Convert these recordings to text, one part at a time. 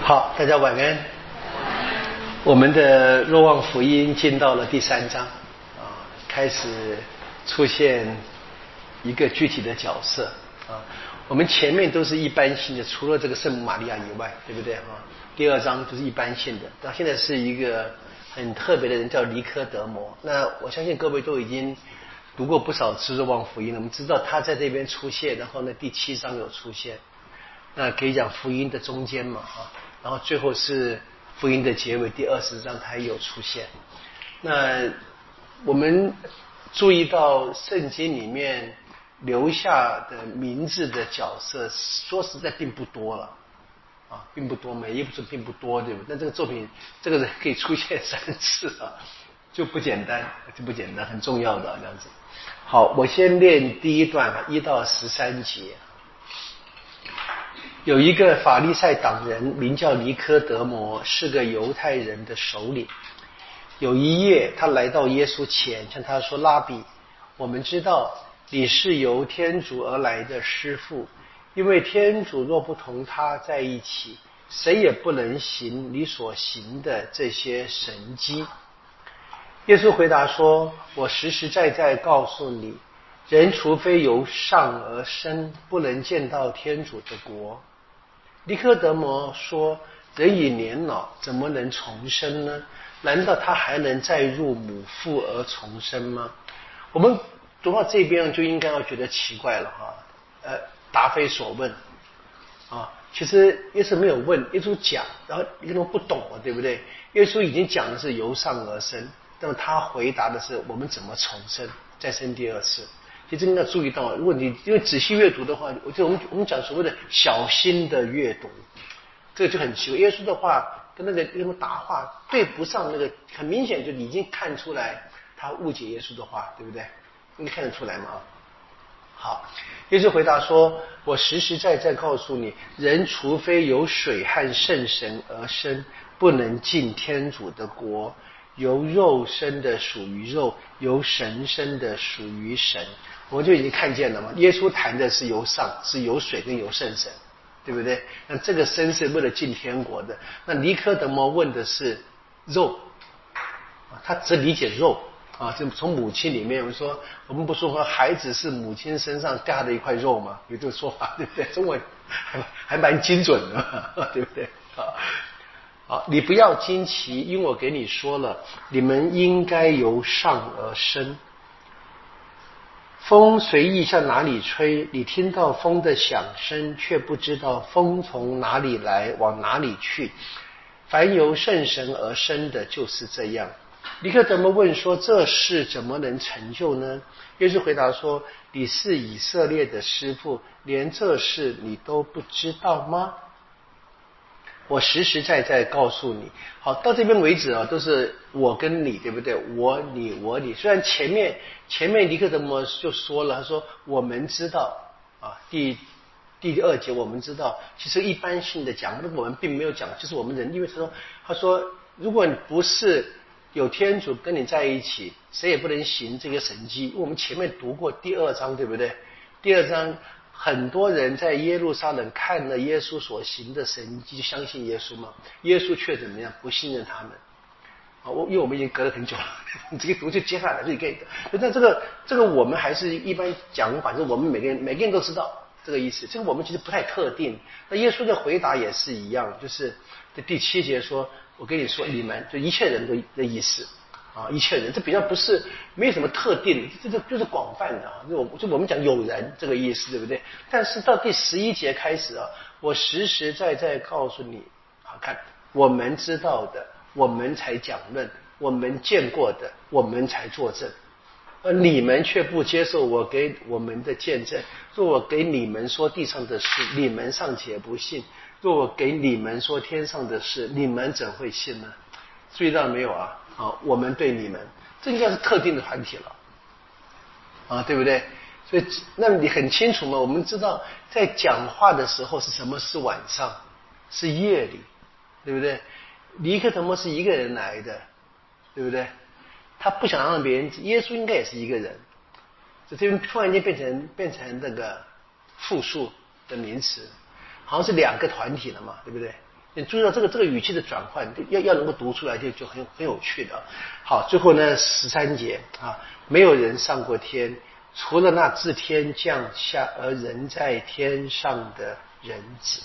好，大家晚安。我们的若望福音进到了第3章开始出现一个具体的角色我们前面都是一般性的，除了这个圣母玛利亚以外，对不对第2章就是一般性的，到现在是一个很特别的人，叫尼科德摩。那我相信各位都已经读过不少次若望福音了，我们知道他在这边出现，然后呢第7章有出现，那可以讲福音的中间嘛然后最后是福音的结尾，第20章他也有出现。那我们注意到圣经里面留下的名字的角色，说实在并不多了并不多，每一部并不多，对不对？但这个作品这个人可以出现3次就不简单，很重要的这样子。好，我先念第一段1到13节。有一个法利赛党人名叫尼科德摩，是个犹太人的首领。有一夜，他来到耶稣前，向他说：拉比，我们知道你是由天主而来的师傅，因为天主若不同他在一起，谁也不能行你所行的这些神迹。耶稣回答说：我实实在在告诉你，人除非由上而生，不能见到天主的国。尼科德摩说：人已年老，怎么能重生呢？难道他还能再入母腹而重生吗？我们读到这边就应该要觉得奇怪了答非所问其实耶稣没有问，耶稣讲，然后你可能不懂对不对？耶稣已经讲的是由上而生，那么他回答的是我们怎么重生，再生第2次。其实真的要注意到，如果你因为仔细阅读的话，我们讲所谓的小心的阅读，这个就很奇怪。耶稣的话跟那个答话对不上，那个很明显就已经看出来他误解耶稣的话，对不对？你看得出来吗？好，耶稣回答说：我实实在在告诉你，人除非由水和圣神而生，不能进天主的国。由肉生的属于肉，由神生的属于神。我们就已经看见了嘛，耶稣谈的是由上，是由水跟由圣神，对不对？那这个生是为了进天国的。那尼科德摩问的是肉他只理解肉就从母亲里面，我们不说孩子是母亲身上掉下的一块肉吗？有这个说法，对不对？中文还蛮精准的对不对好，你不要惊奇，因为我给你说了，你们应该由上而生。风随意向哪里吹，你听到风的响声，却不知道风从哪里来，往哪里去。凡由圣神而生的，就是这样。尼科德摩问说：这事怎么能成就呢？耶稣回答说：你是以色列的师傅，连这事你都不知道吗？我实实在在告诉你。好，到这边为止都是我跟你，对不对？我你我你。虽然前面尼科德摩就说了，他说我们知道第2节我们知道，其实一般性的讲，我们并没有讲就是我们人，因为他说如果你不是有天主跟你在一起，谁也不能行这个神迹。我们前面读过第2章，对不对？第2章很多人在耶路撒冷看了耶稣所行的神迹，就相信耶稣嘛。耶稣却怎么样？不信任他们因为我们已经隔了很久了，你这个读就接下来就可以。但这个我们还是一般讲法，就是我们每个人都知道这个意思。这个我们其实不太特定。那耶稣的回答也是一样，就是在第7节说：我跟你说，你们就一切人的意思一切人，这比较不是没有什么特定，这就是广泛的就我们讲有人这个意思，对不对？但是到第11节开始我实实在在告诉你看我们知道的，我们才讲论，我们见过的，我们才作证，而你们却不接受我给我们的见证。若我给你们说地上的事，你们尚且不信；若我给你们说天上的事，你们怎会信呢？注意到没有我们对你们，这应该是特定的团体了对不对？所以那你很清楚嘛，我们知道在讲话的时候是什么？是晚上，是夜里，对不对？尼科德摩是一个人来的，对不对？他不想让别人，耶稣应该也是一个人，这边突然间变成那个复数的名词，好像是2个团体了嘛，对不对？ 你注意到这个语气的转换，要能够读出来就很有趣的。好，最后呢13节啊，没有人上过天，除了那自天降下而人在天上的人子。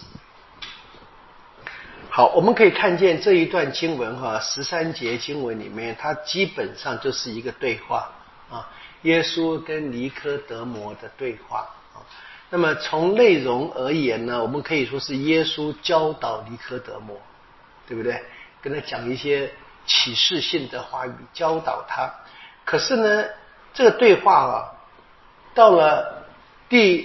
好，我们可以看见这一段经文13节经文里面，它基本上就是一个对话啊，耶稣跟尼科德摩的对话啊。那么从内容而言呢，我们可以说是耶稣教导尼科德摩，对不对？跟他讲一些启示性的话语，教导他。可是呢，这个对话到了第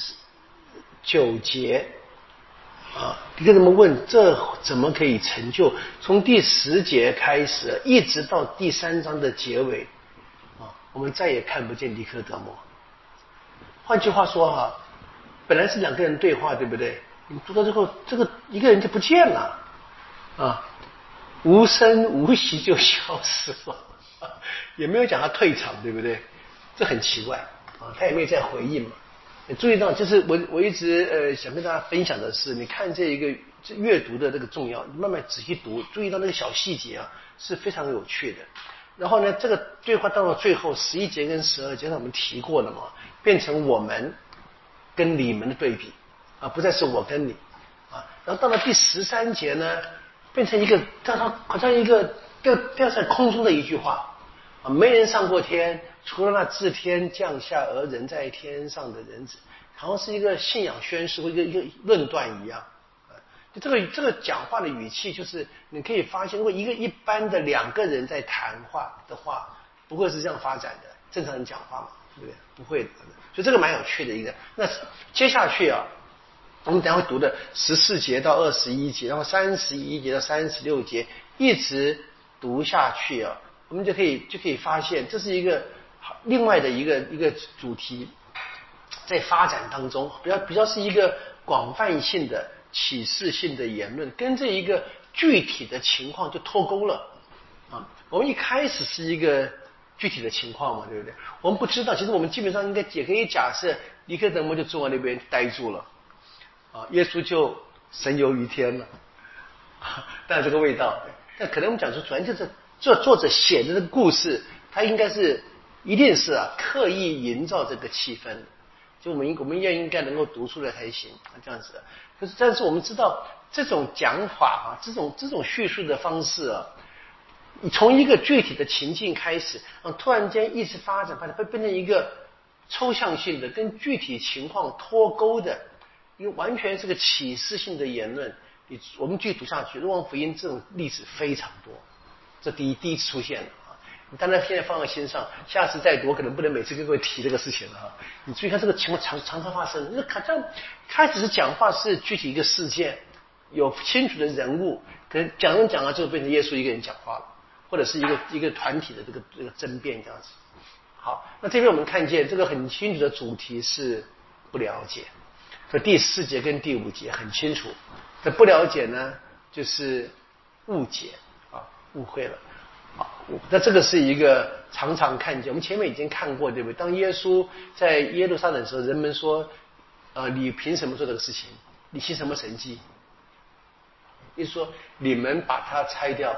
9节啊，尼科德摩问这怎么可以成就？从第10节开始，一直到第3章的结尾啊，我们再也看不见尼科德摩。换句话说本来是2个人对话，对不对？你读到之后，这个一个人就不见了啊，无声无息就消失了，也没有讲他退场，对不对？这很奇怪啊，他也没有再回应嘛。注意到，就是我一直想跟大家分享的是，你看这阅读的这个重要，你慢慢仔细读，注意到那个小细节是非常有趣的。然后呢，这个对话到了最后11节跟12节，我们提过了嘛，变成我们跟你们的对比啊，不再是我跟你啊。然后到了第13节呢，变成一个好像一个掉在空中的一句话啊，没人上过天，除了那自天降下而人在天上的人子，好像是一个信仰宣誓或一个论断一样。就这个讲话的语气，就是你可以发现，如果一般的2个人在谈话的话，不会是这样发展的，正常人讲话嘛，对不对？不会的。所以这个蛮有趣的一个。那接下去我们等一下会读的14节到21节，然后31节到36节，一直读下去我们就可以发现，这是一个另外的一个主题，在发展当中，比较是一个广泛性的启示性的言论，跟这一个具体的情况就脱钩了啊。我们一开始是一个具体的情况嘛，对不对？我们不知道，其实我们基本上也可以假设，尼科德摩就坐在那边呆住了啊，耶稣就神游于天了，但这个味道，但可能我们讲说，主要就是作者写的这个故事，他一定是刻意营造这个气氛的。就我们应该能够读出来才行这样子的。但是我们知道这种讲法这种叙述的方式你从一个具体的情境开始，突然间一直发展，会变成一个抽象性的、跟具体情况脱钩的，一个完全是个启示性的言论。我们继续读下去，《若望福音》这种例子非常多，这第一次出现了。当然现在放在心上，下次再读我可能不能每次跟各位提这个事情了你注意看这个情况常常发生。那开始是讲话是具体一个事件，有清楚的人物，可能讲了就变成耶稣一个人讲话了，或者是一个团体的这个争辩这样子。好，那这边我们看见这个很清楚的主题是不了解，所以第4节跟第5节很清楚。这不了解呢，就是误解误会了。好，那这个是一个常常看见，我们前面已经看过，对不对？当耶稣在耶路撒冷的时候，人们说你凭什么做这个事情？你行什么神迹？意思说你们把它拆掉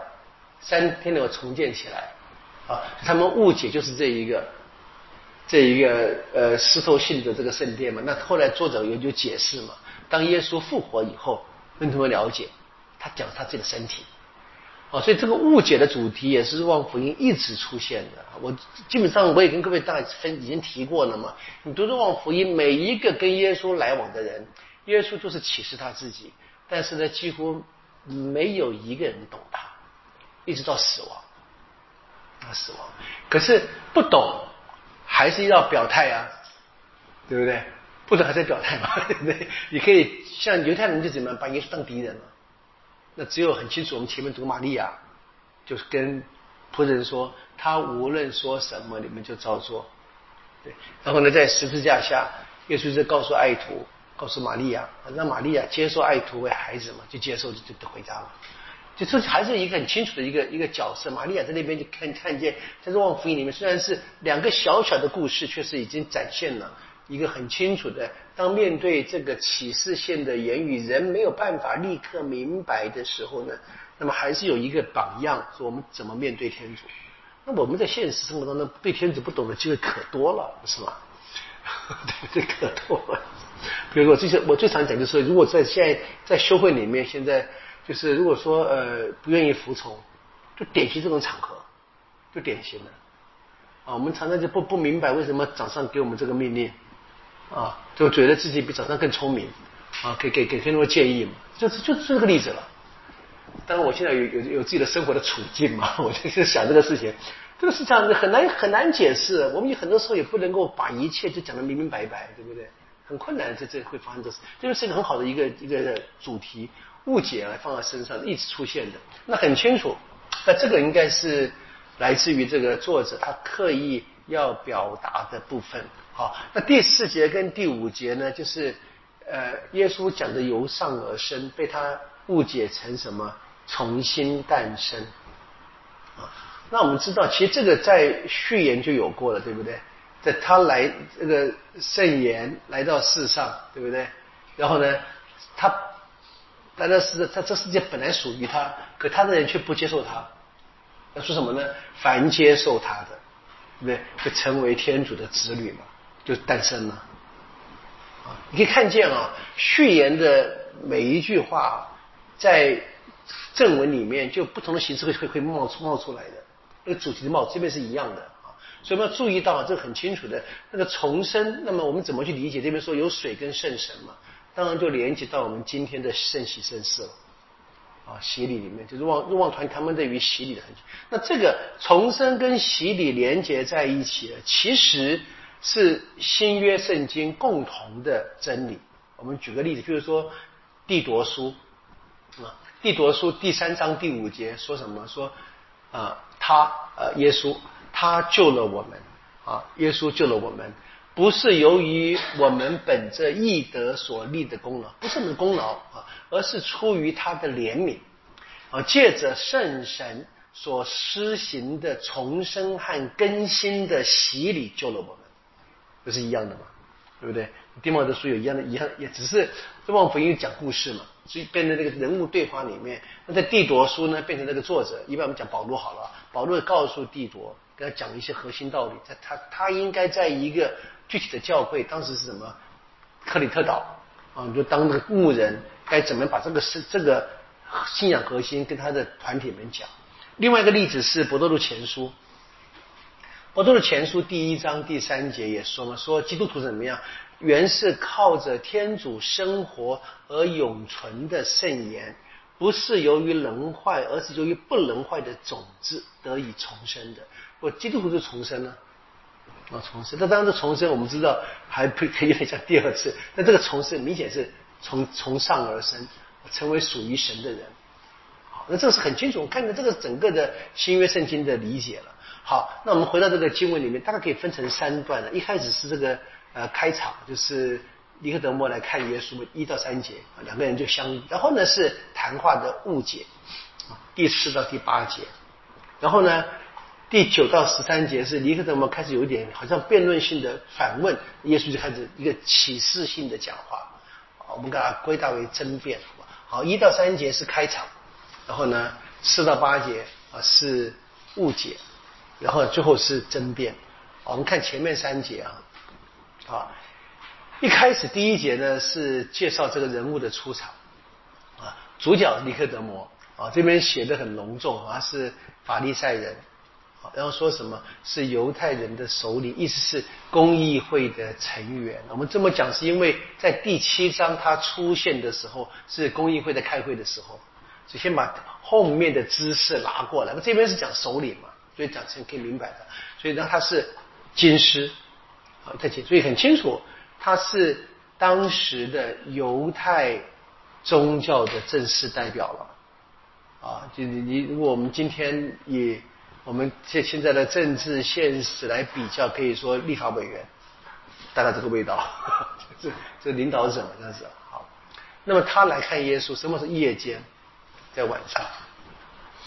，3天内重建起来他们误解就是这一个石头性的这个圣殿嘛。那后来作者有解释嘛，当耶稣复活以后，让他们了解他讲他自己的身体所以这个误解的主题也是若望福音一直出现的。我基本上我也跟各位大概已经提过了嘛。你读若望福音，每一个跟耶稣来往的人，耶稣就是启示他自己，但是呢，几乎没有一个人懂他，一直到死亡。可是不懂还是要表态对不对？不懂还是要表态嘛，对不对？你可以像犹太人就怎么样把耶稣当敌人了。那只有很清楚，我们前面读玛利亚，就是跟仆人说，他无论说什么，你们就照做。对，然后呢，在十字架下，耶稣就告诉爱徒，告诉玛利亚，让玛利亚接受爱徒为孩子嘛，就接受就回家了。就这还是一个很清楚的一个角色。玛利亚在那边就看见，在若望福音里面，虽然是2个小小的故事，却是已经展现了一个很清楚的，当面对这个启示性的言语，人没有办法立刻明白的时候呢，那么还是有一个榜样，说我们怎么面对天主。那我们在现实生活当中对天主不懂的机会可多了，不是吗？对，可多了。比如说，我最常讲就是说，如果现在在修会里面，现在就是如果说不愿意服从，就典型这种场合，就典型的啊，我们常常就不明白为什么长上给我们这个命令啊，就觉得自己比长上更聪明啊，给更多建议嘛，就是这个例子了。当然，我现在有自己的生活的处境嘛，我就是想这个事情，这个事情很难解释。我们很多时候也不能够把一切就讲得明明白白，对不对？很困难，这会发生这事。这就是一个很好的一个主题，误解放在身上一直出现的。那很清楚，那这个应该是来自于这个作者他刻意要表达的部分。好，那第4节跟第5节呢，就是耶稣讲的由上而生，被他误解成什么？重新诞生啊。那我们知道，其实这个在序言就有过了，对不对？在他来这个圣言来到世上，对不对？然后呢，他来到世，他这世界本来属于他，可他的人却不接受他。要说什么呢？凡接受他的，对不对？就成为天主的子女嘛，就诞生了。啊，你可以看见啊，序言的每一句话，在正文里面就不同的形式会冒出来的，那个主题的冒这边是一样的啊，所以我们要注意到这个很清楚的那个重生。那么我们怎么去理解？这边说有水跟圣神嘛，当然就连接到我们今天的圣洗圣事了啊，洗礼里面就是入望团他们对于洗礼的很，那这个重生跟洗礼连接在一起了，其实是新约圣经共同的真理。我们举个例子，比如说弟铎书啊，弟铎书第3章第5节说什么？说耶稣他救了我们啊，耶稣救了我们，不是由于我们本着义德所立的功劳，不是我们的功劳啊，而是出于他的怜悯啊，借着圣神所施行的重生和更新的洗礼救了我们，不是一样的吗？对不对？弟茂的书有一样，也只是望福音讲故事嘛，所以变成那个人物对话里面。那在弟铎书呢，变成那个作者，一般我们讲保罗好了，保罗告诉弟铎，跟他讲一些核心道理，他应该在一个具体的教会，当时是什么克里特岛啊，就当那个牧人，该怎么把这个信仰核心跟他的团体们讲。另外一个例子是伯多禄前书。伯多禄前书第1章第3节也说嘛，说基督徒怎么样？原是靠着天主生活而永存的圣言，不是由于能坏，而是由于不能坏的种子得以重生的。我基督徒是重生呢啊，重生。那当然，这重生我们知道还可以有点像第2次，那这个重生明显是从上而生，成为属于神的人。好，那这个是很清楚，我看着这个整个的新约圣经的理解了。好，那我们回到这个经文里面，大概可以分成3段了。一开始是这个开场，就是尼科德摩来看耶稣1到3节，两个人就相遇。然后呢是谈话的误解，第4到第8节。然后呢第9到13节是尼科德摩开始有一点好像辩论性的反问，耶稣就开始一个启示性的讲话。我们把它归纳为争辩。好，1到3节是开场，然后呢4到8节是误解。然后最后是争辩。我们看前面3节啊，一开始第1节呢是介绍这个人物的出场啊，主角尼科德摩啊，这边写的很隆重啊，是法利赛人，然后说什么是犹太人的首领，意思是公议会的成员。我们这么讲是因为在第7章他出现的时候是公议会的开会的时候，所以先把后面的知识拿过来。那这边是讲首领嘛，所以讲成可以明白的，所以呢他是经师所以很清楚他是当时的犹太宗教的正式代表了啊。就如果我们今天以我们现在的政治现实来比较，可以说立法委员大概这个味道，这领导者这样子。好，那么他来看耶稣，什么是夜间，在晚上。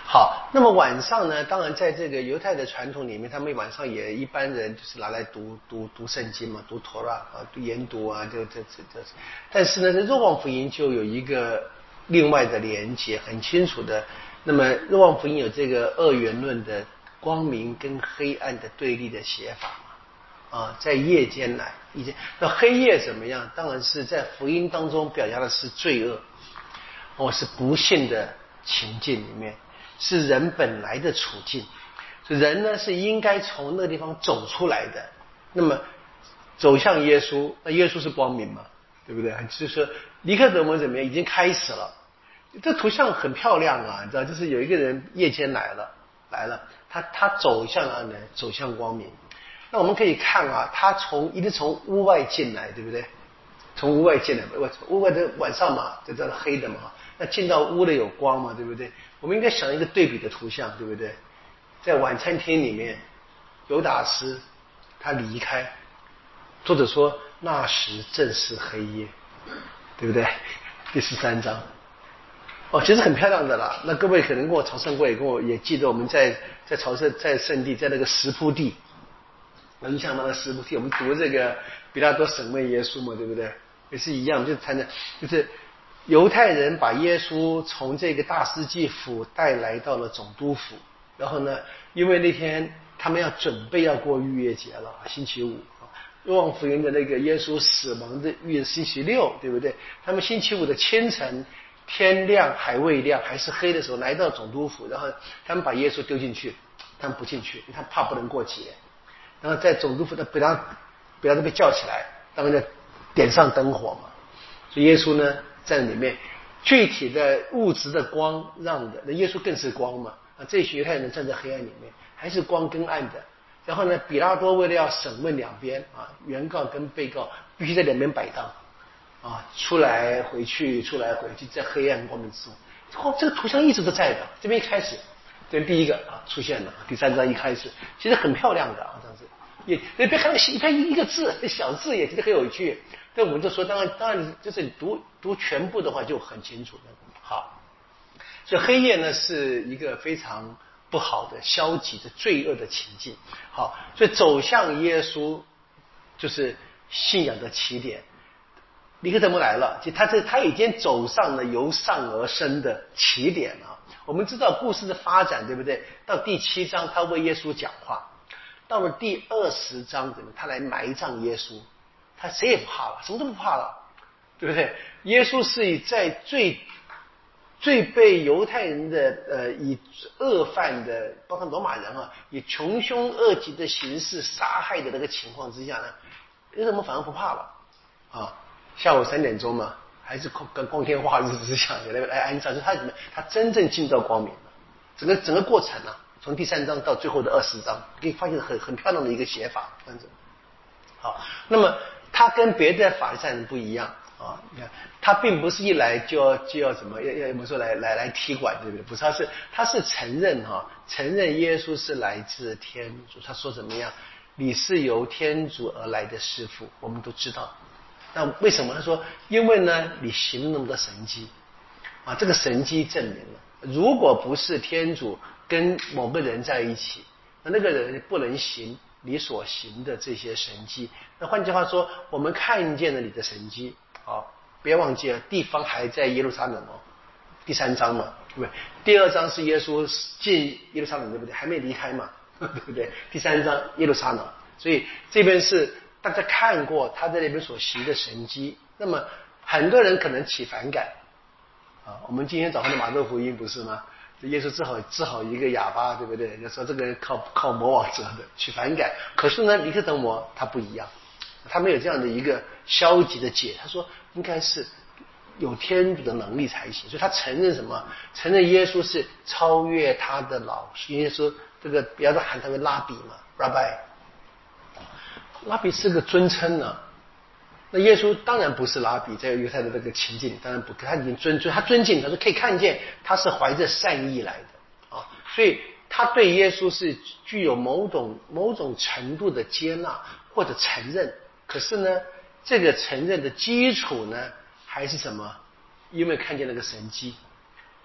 好，那么晚上呢，当然在这个犹太的传统里面，他们晚上也一般人就是拿来读圣经嘛，读陀拉啊，研读啊，这。但是呢，在若望福音就有一个另外的连结，很清楚的。那么若望福音有这个二元论的光明跟黑暗的对立的写法嘛，啊，在夜间来，那黑夜怎么样？当然是在福音当中表达的是罪恶，是不幸的情境里面。是人本来的处境，人呢是应该从那个地方走出来的。那么走向耶稣，那耶稣是光明嘛，对不对？就是说尼科德摩怎么样，已经开始了。这图像很漂亮啊，你知道，就是有一个人夜间来了，他走向哪里？走向光明。那我们可以看啊，他一直从屋外进来，对不对？从屋外进来，屋外的晚上嘛，这叫黑的嘛。那进到屋里有光嘛，对不对？我们应该想一个对比的图像，对不对？在晚餐厅里面，犹达斯他离开，作者说那时正是黑夜，对不对？第13章，其实很漂亮的啦。那各位可能跟我朝圣过，也记得我们在朝圣在圣地，在那个石铺地，有印象吗？那石铺地，我们读这个比拉多审问耶稣嘛，对不对？也是一样，就是犹太人把耶稣从这个大司祭府带来到了总督府，然后呢，因为那天他们要准备要过逾越节了，星期五。若望福音的那个耶稣死亡的逾星期六，对不对？他们星期五的清晨，天亮还未亮，还是黑的时候来到总督府，然后他们把耶稣丢进去，他们不进去，他怕不能过节。然后在总督府的北拉都被叫起来，当然就点上灯火嘛。所以耶稣呢在里面，具体的物质的光让的，那耶稣更是光嘛。这群犹太人站在黑暗里面，还是光跟暗的。然后呢，比拉多为了要审问两边原告跟被告必须在两边摆荡出来回去，在黑暗光明之中。这个图像一直都在的，这边一开始，这边第一个出现了，第3章一开始，其实很漂亮的这样子。别看一个字，小字也其实很有趣。但我们就说，当然就是你读全部的话就很清楚的。好，所以黑夜呢是一个非常不好的、消极的、罪恶的情境。好，所以走向耶稣就是信仰的起点。尼科德摩来了，就他已经走上了由上而生的起点了。我们知道故事的发展，对不对？到第7章，他为耶稣讲话。到了第20章，他来埋葬耶稣，他谁也不怕了，什么都不怕了，对不对？耶稣是在最被犹太人的以恶犯的，包括罗马人以穷凶恶极的形式杀害的那个情况之下呢，为什么反而不怕了下午3点钟嘛，还是光天化日之下来安葬，就是他真正进到光明了，整个过程从第3章到最后的20章，可以发现很漂亮的一个写法，这样子。好，那么他跟别的法利赛人不一样你看他并不是一来就要怎么要我们说来踢馆，对不对？不是，他是承认耶稣是来自天主。他说怎么样？你是由天主而来的师父，我们都知道。那为什么？他说因为呢你行了那么多神迹这个神迹证明了，如果不是天主跟某个人在一起，那个人不能行你所行的这些神迹。那换句话说，我们看见了你的神迹别忘记了地方还在耶路撒冷第3章嘛，对不对？第2章是耶稣进耶路撒冷，对不对？还没离开嘛，对不对？第3章耶路撒冷，所以这边是大家看过他在那边所行的神迹。那么很多人可能起反感我们今天早上的马窦福音不是吗？耶稣治好一个哑巴，对不对？就说这个人靠魔王治的，起反感。可是呢，尼科德摩他不一样，他没有这样的一个消极的解，他说应该是有天主的能力才行。所以他承认什么？承认耶稣是超越他的老师。耶稣这个比较喊他为拉比嘛 ，Rabbi。拉比是个尊称那耶稣当然不是拉比，在犹太的这个情境当然不，他已经他尊敬，他说可以看见他是怀着善意来的所以他对耶稣是具有某种程度的接纳或者承认。可是呢，这个承认的基础呢，还是什么？因为看见那个神迹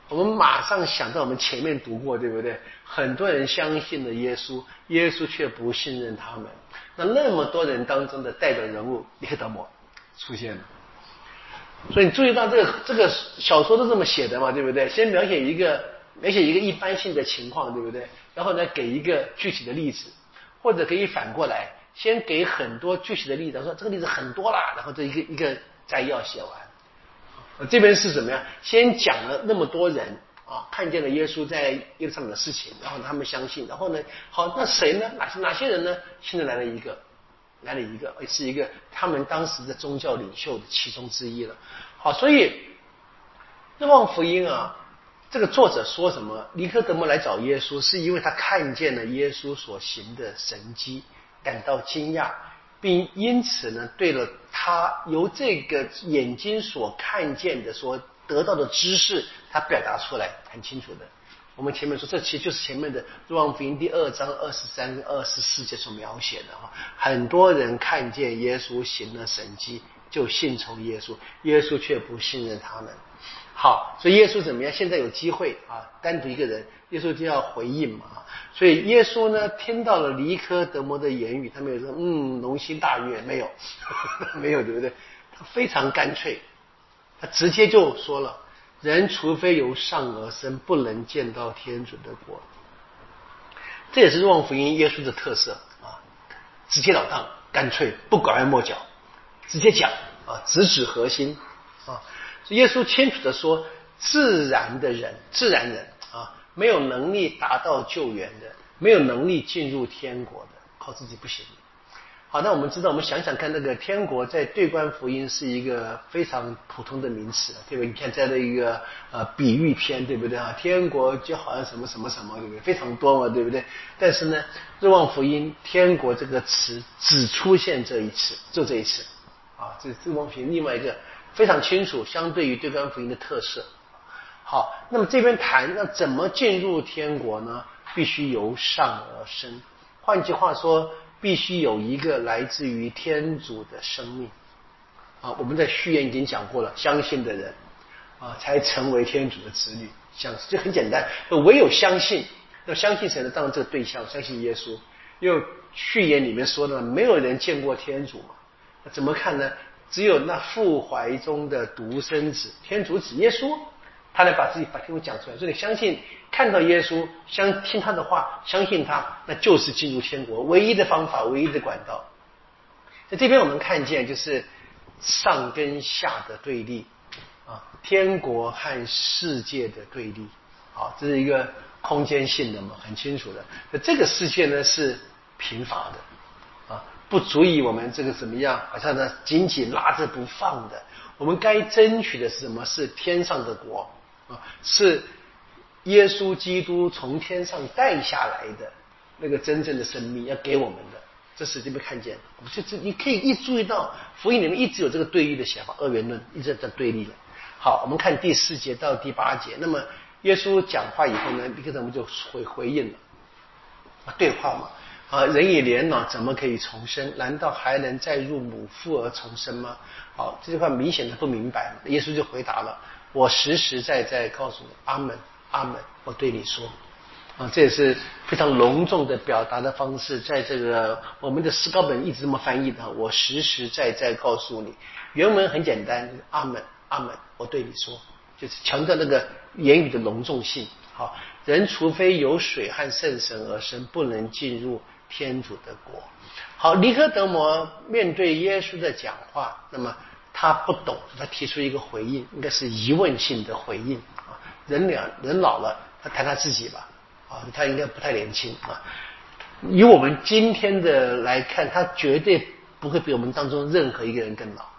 我们马上想到我们前面读过，对不对？很多人相信了耶稣，耶稣却不信任他们。那么多人当中的代表人物尼科德摩出现了。所以你注意到这个小说都这么写的嘛，对不对？先描写一个一般性的情况，对不对？然后呢，给一个具体的例子，或者可以反过来，先给很多具体的例子，说这个例子很多啦，然后这一个摘要写完。这边是怎么样？先讲了那么多人啊，看见了耶稣在耶路撒冷的事情，然后他们相信，然后呢，好，那谁呢？哪些人呢？现在来了一个，是一个他们当时的宗教领袖的其中之一了。好，所以若望福音啊，这个作者说什么？尼科德摩来找耶稣，是因为他看见了耶稣所行的神迹，感到惊讶，并因此呢，对了他由这个眼睛所看见的、所得到的知识，他表达出来很清楚的。我们前面说，这其实就是前面的若望福音第2章23跟24节所描写的哈。很多人看见耶稣行了神迹，就信从耶稣，耶稣却不信任他们。好，所以耶稣怎么样？现在有机会啊，单独一个人，耶稣就要回应嘛。所以耶稣呢，听到了尼科德摩的言语，他没有说龙心大悦，没有，没有，对不对？他非常干脆，他直接就说了：人除非由上而生，不能见到天主的国。这也是若望福音耶稣的特色啊，直截了当，干脆，不拐弯抹角，直接讲啊，直指核心啊。所以耶稣清楚的说，自然人啊，没有能力达到救援的，没有能力进入天国的，靠自己不行。好，那我们知道，我们想想看，那个天国在对观福音是一个非常普通的名词，对不对？你看在那一个比喻篇，对不对啊？天国就好像什么什么什么，对不对？非常多嘛，对不对？但是呢，若望福音天国这个词只出现这一次，就这一次啊，这是若望福音另外一个非常清楚，相对于对观福音的特色。好，那么这边谈要怎么进入天国呢？必须由上而生，换句话说，必须有一个来自于天主的生命啊。我们在序言已经讲过了，相信的人啊，才成为天主的子女。这很简单，唯有相信，要相信谁呢？当然这个对象，相信耶稣。因为序言里面说的，没有人见过天主嘛，那怎么看呢？只有那父怀中的独生子，天主子耶稣，他来把天主讲出来。所以你相信，看到耶稣，听他的话，相信他，那就是进入天国唯一的方法，唯一的管道。在这边我们看见就是上跟下的对立啊，天国和世界的对立啊，这是一个空间性的嘛，很清楚的。那这个世界呢是贫乏的啊，不足以我们这个怎么样，好像呢紧紧拉着不放的。我们该争取的是什么？是天上的国啊，是耶稣基督从天上带下来的那个真正的生命要给我们的。这是这边看见，你可以一注意到福音里面一直有这个对立的想法，二元论一直在对立的。好，我们看第4节到第8节。那么耶稣讲话以后呢，尼科德摩就回应了对话嘛啊，人已年老，怎么可以重生？难道还能再入母腹而重生吗？好，这句话明显的不明白。耶稣就回答了：我实实在在告诉你，阿门，阿门，我对你说。啊，这也是非常隆重的表达的方式，在这个我们的诗歌本一直这么翻译的。我实实在在告诉你，原文很简单，阿门，阿门，我对你说，就是强调那个言语的隆重性。好，人除非有水和圣神而生，不能进入天主的国。好，尼科德摩面对耶稣的讲话，那么他不懂，他提出一个回应，应该是疑问性的回应啊。人老了，他谈他自己吧。啊，他应该不太年轻啊。以我们今天的来看，他绝对不会比我们当中任何一个人更老。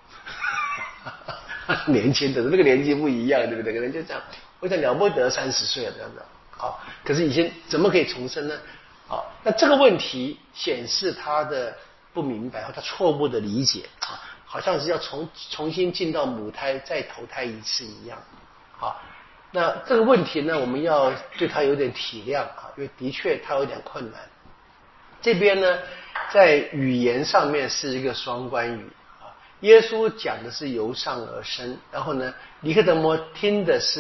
年轻的那个年纪不一样，对不对？可能就这样，我想了不得30岁了这样的。好，可是以前怎么可以重生呢？好，那这个问题显示他的不明白和他错误的理解啊，好像是要重新进到母胎再投胎一次一样。好。那这个问题呢，我们要对他有点体谅啊，因为的确他有点困难。这边呢，在语言上面是一个双关语啊。耶稣讲的是由上而生，然后呢，尼科德摩听的是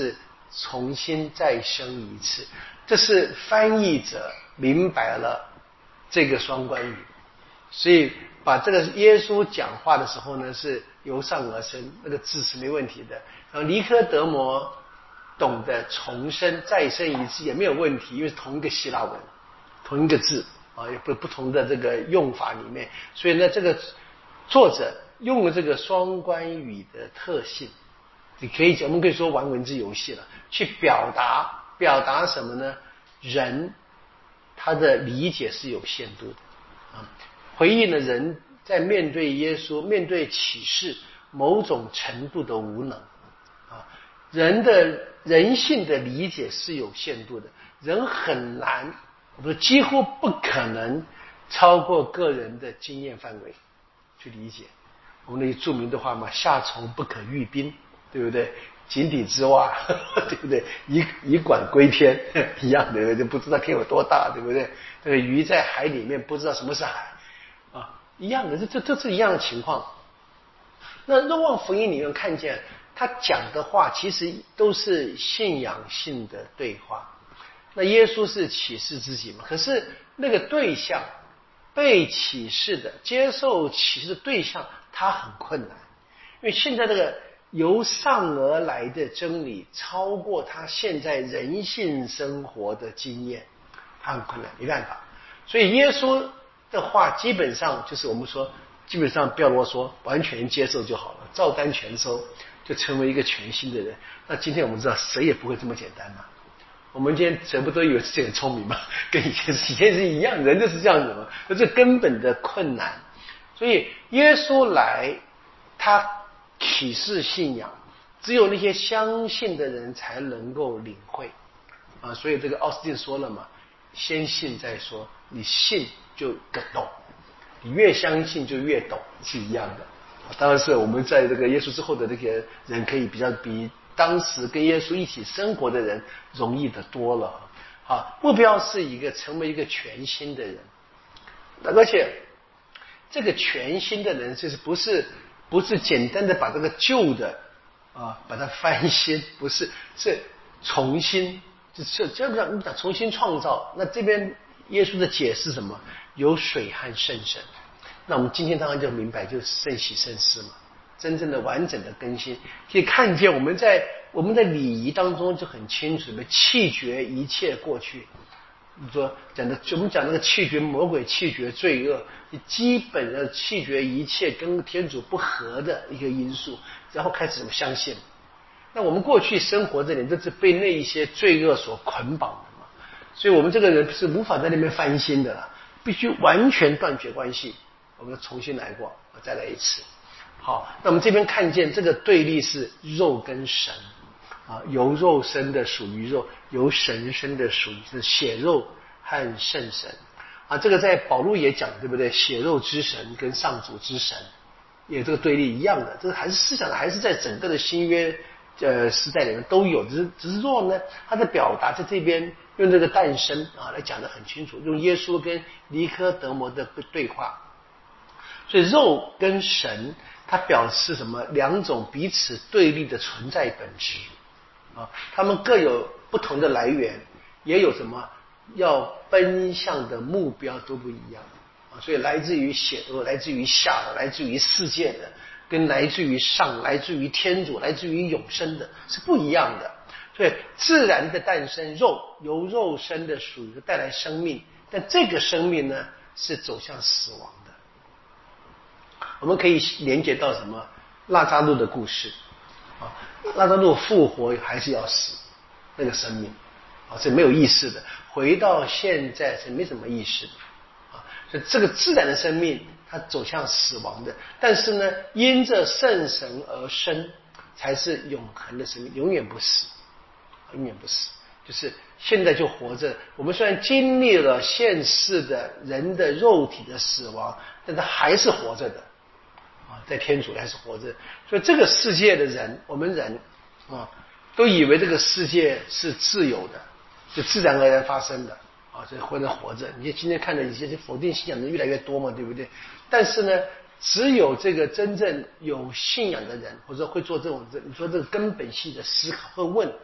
重新再生一次。这是翻译者明白了这个双关语，所以把这个耶稣讲话的时候呢，是由上而生，那个字是没问题的。然后尼科德摩懂得重生再生一次也没有问题，因为是同一个希腊文，同一个字啊，也不同的这个用法里面，所以呢，这个作者用了这个双关语的特性，你可以讲，我们可以说玩文字游戏了，去表达什么呢？人他的理解是有限度的啊，回应了人在面对耶稣、面对启示某种程度的无能啊，人性的理解是有限度的，人很难，我说几乎不可能超过个人的经验范围去理解。我们那著名的话嘛，夏虫不可语冰，对不对？井底之蛙，对不对？以管窥天一样的，就不知道天有多大，对不对？这个鱼在海里面不知道什么是海啊，一样的，这是一样的情况。那若望福音里面看见他讲的话，其实都是信仰性的对话。那耶稣是启示自己嘛？可是那个对象被启示的、接受启示的对象，他很困难，因为现在这个由上而来的真理超过他现在人性生活的经验，他很困难，没办法。所以耶稣的话基本上就是我们说，基本上不要啰嗦，完全接受就好了，照单全收，就成为一个全新的人。那今天我们知道，谁也不会这么简单嘛。我们今天全部都以为自己很聪明嘛，跟以前是一样，人就是这样子嘛，这根本的困难。所以耶稣来，他启示信仰，只有那些相信的人才能够领会啊。所以这个奥斯汀说了嘛，先信再说，你信就更懂，你越相信就越懂，是一样的。当然是我们在这个耶稣之后的这些人，可以比当时跟耶稣一起生活的人容易的多了。好，目标是成为一个全新的人，而且这个全新的人就是不是简单的把这个旧的把它翻新，不是，是重新，就是讲重新创造。那这边耶稣的解释什么？有水和圣神。那我们今天当然就明白，就是圣洗圣事嘛，真正的完整的更新，可以看见我们的礼仪当中就很清楚的弃绝一切过去。你说我们讲那个弃绝魔鬼、弃绝罪恶，你基本的弃绝一切跟天主不合的一个因素，然后开始怎么相信。那我们过去生活这里都是被那一些罪恶所捆绑的嘛，所以我们这个人是无法在那边翻新的了，必须完全断绝关系。我们重新来过，再来一次。好，那我们这边看见这个对立是肉跟神啊，由肉生的属于肉，由神生的属于是血肉和圣神啊。这个在保禄也讲，对不对？血肉之神跟上主之神也这个对立一样的，这个还是思想的，还是在整个的新约时代里面都有，只是说呢，他的表达在这边用这个诞生啊来讲得很清楚，用耶稣跟尼科德摩的对话。所以肉跟神它表示什么？两种彼此对立的存在本质啊，它们各有不同的来源，也有什么要奔向的目标都不一样啊。所以来自于血肉，来自于下的，来自于世界的，跟来自于上，来自于天主，来自于永生的是不一样的。所以自然的诞生，由肉生的属于带来生命，但这个生命呢是走向死亡的。我们可以连接到什么？拉扎路的故事啊，拉扎路复活还是要死，那个生命啊是没有意识的，回到现在是没什么意识的啊。所以这个自然的生命它走向死亡的，但是呢，因着圣神而生，才是永恒的生命，永远不死，永远不死。就是现在就活着，我们虽然经历了现世的人的肉体的死亡，但他还是活着的。在天主还是活着，所以这个世界的人，我们人都以为这个世界是自由的，是自然而然发生的啊，所以活着。你今天看的一些否定信仰的越来越多嘛，对不对？但是呢，只有这个真正有信仰的人，或者会做这种，你说这个根本性的思考和问，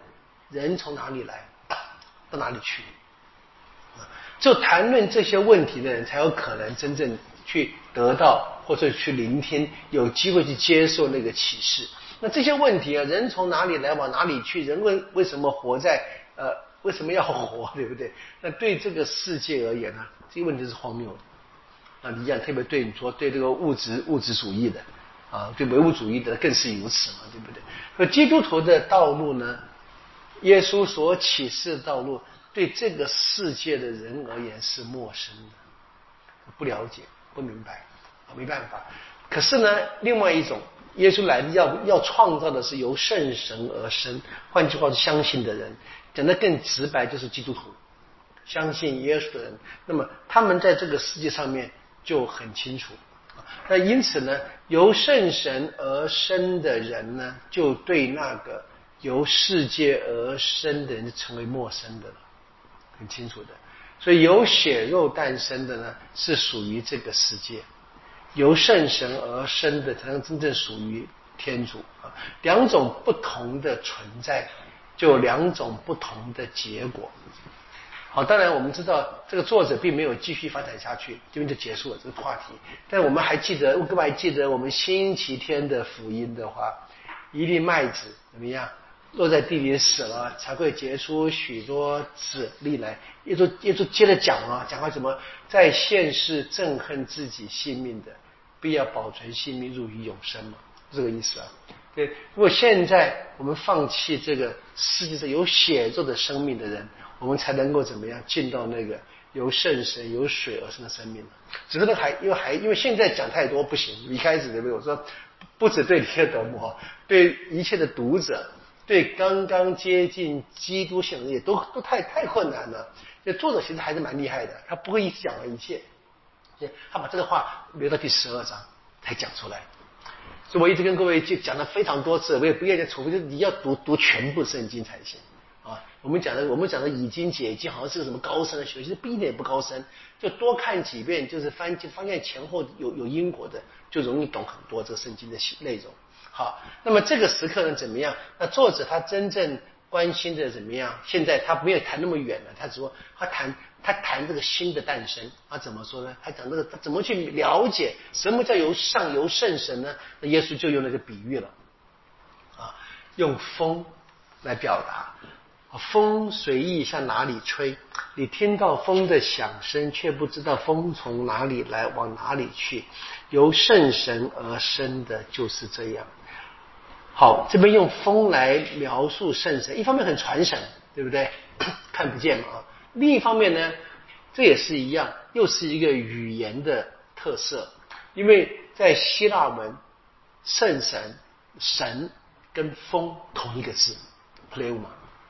人从哪里来，到哪里去？只有谈论这些问题的人，才有可能真正去得到或者去聆听，有机会去接受那个启示。那这些问题啊，人从哪里来，往哪里去？人为什么活在为什么要活，对不对？那对这个世界而言呢，这个问题是荒谬的。你讲特别对你说对这个物质主义的对唯物主义的更是如此嘛，对不对？可基督徒的道路呢，耶稣所启示的道路，对这个世界的人而言是陌生的，不了解，不明白，没办法。可是呢，另外一种，耶稣来要创造的是由圣神而生，换句话是相信的人。讲得更直白，就是基督徒，相信耶稣的人。那么他们在这个世界上面就很清楚。那因此呢，由圣神而生的人呢，就对那个由世界而生的人成为陌生的了，很清楚的。所以由血肉诞生的呢，是属于这个世界；由圣神而生的，才能真正属于天主两种不同的存在，就有两种不同的结果。好，当然我们知道这个作者并没有继续发展下去，这边就结束了这个话题。但我们还记得，各位还记得我们星期天的福音的话，一粒麦子怎么样落在地里死了，才会结出许多子粒来。耶稣接着讲话什么？在现世憎恨自己性命的，必要保存性命入于永生嘛，这个意思啊。对，如果现在我们放弃这个世界上有血肉的生命的人，我们才能够怎么样进到那个由圣神由水而生的生命呢？只是因为现在讲太多不行。一开始对不对？我说不只对帖德慕，对一切的读者，对刚刚接近基督信的人也都太困难了。这作者其实还是蛮厉害的，他不会一次讲完一切，他把这个话留到第12章才讲出来。所以我一直跟各位讲了非常多次，我也不愿意再重复，就是你要读全部圣经才行我们讲的以经解经好像是个什么高深的学，其实不一点也不高深，就多看几遍，就是发现前后有因果的，就容易懂很多这个圣经的内容。好，那么这个时刻呢怎么样？那作者他真正关心的怎么样？现在他没有谈那么远了，他只说他谈这个新的诞生，他怎么说呢？他讲这个他怎么去了解什么叫由圣神呢？那耶稣就用那个比喻了用风来表达。风随意向哪里吹，你听到风的响声，却不知道风从哪里来，往哪里去。由圣神而生的就是这样。好，这边用风来描述圣神，一方面很传神，对不对？看不见嘛另一方面呢，这也是一样，又是一个语言的特色。因为在希腊文，圣神跟风同一个字 pneuma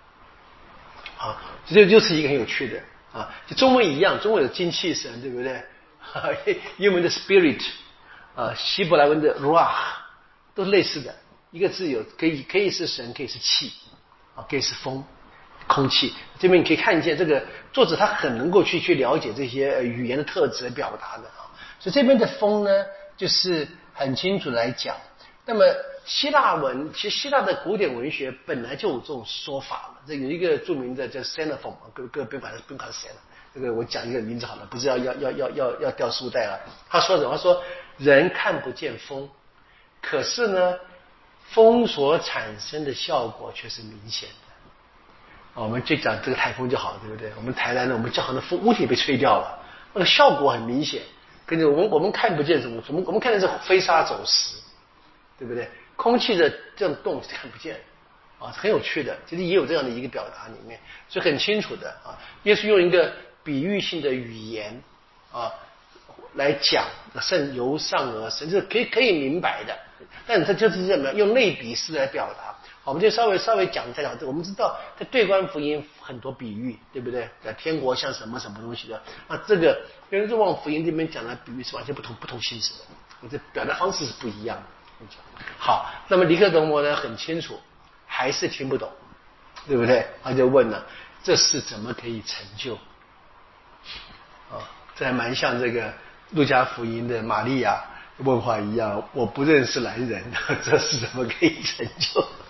这就是一个很有趣的就中文一样，中文有精气神，对不对？英文的 spirit 希伯来文的 ruach 都是类似的，一个字有可以是神，可以是气可以是风空气。这边你可以看见这个作者他很能够去了解这些语言的特质表达的所以这边的风呢就是很清楚来讲。那么希腊文，其实希腊的古典文学本来就有这种说法了。这有一个著名的叫 Xenophon 各位不用管他是谁了，这个我讲一个名字好了，不是要掉书袋了。他说什么？他说人看不见风，可是呢风所产生的效果却是明显的我们就讲这个台风就好了，对不对？我们台南呢，我们教堂的风屋顶被吹掉了，那个效果很明显。跟着我们看不见什么，我们看的是飞沙走石，对不对？空气的这样动是看不见很有趣的，其实也有这样的一个表达里面，所以很清楚的耶稣用一个比喻性的语言来讲圣由上而生，这是可以明白的，但他就是这么用类比式来表达。好，我们就稍微讲再讲这个。我们知道在对观福音很多比喻，对不对？天国像什么什么东西的这个跟若望福音这边讲的比喻是完全不同性质的，这表达方式是不一样的。好，那么尼科德摩呢很清楚，还是听不懂，对不对？他就问了，这事怎么可以成就这还蛮像这个路加福音的玛利亚问话一样，我不认识男人，这事怎么可以成就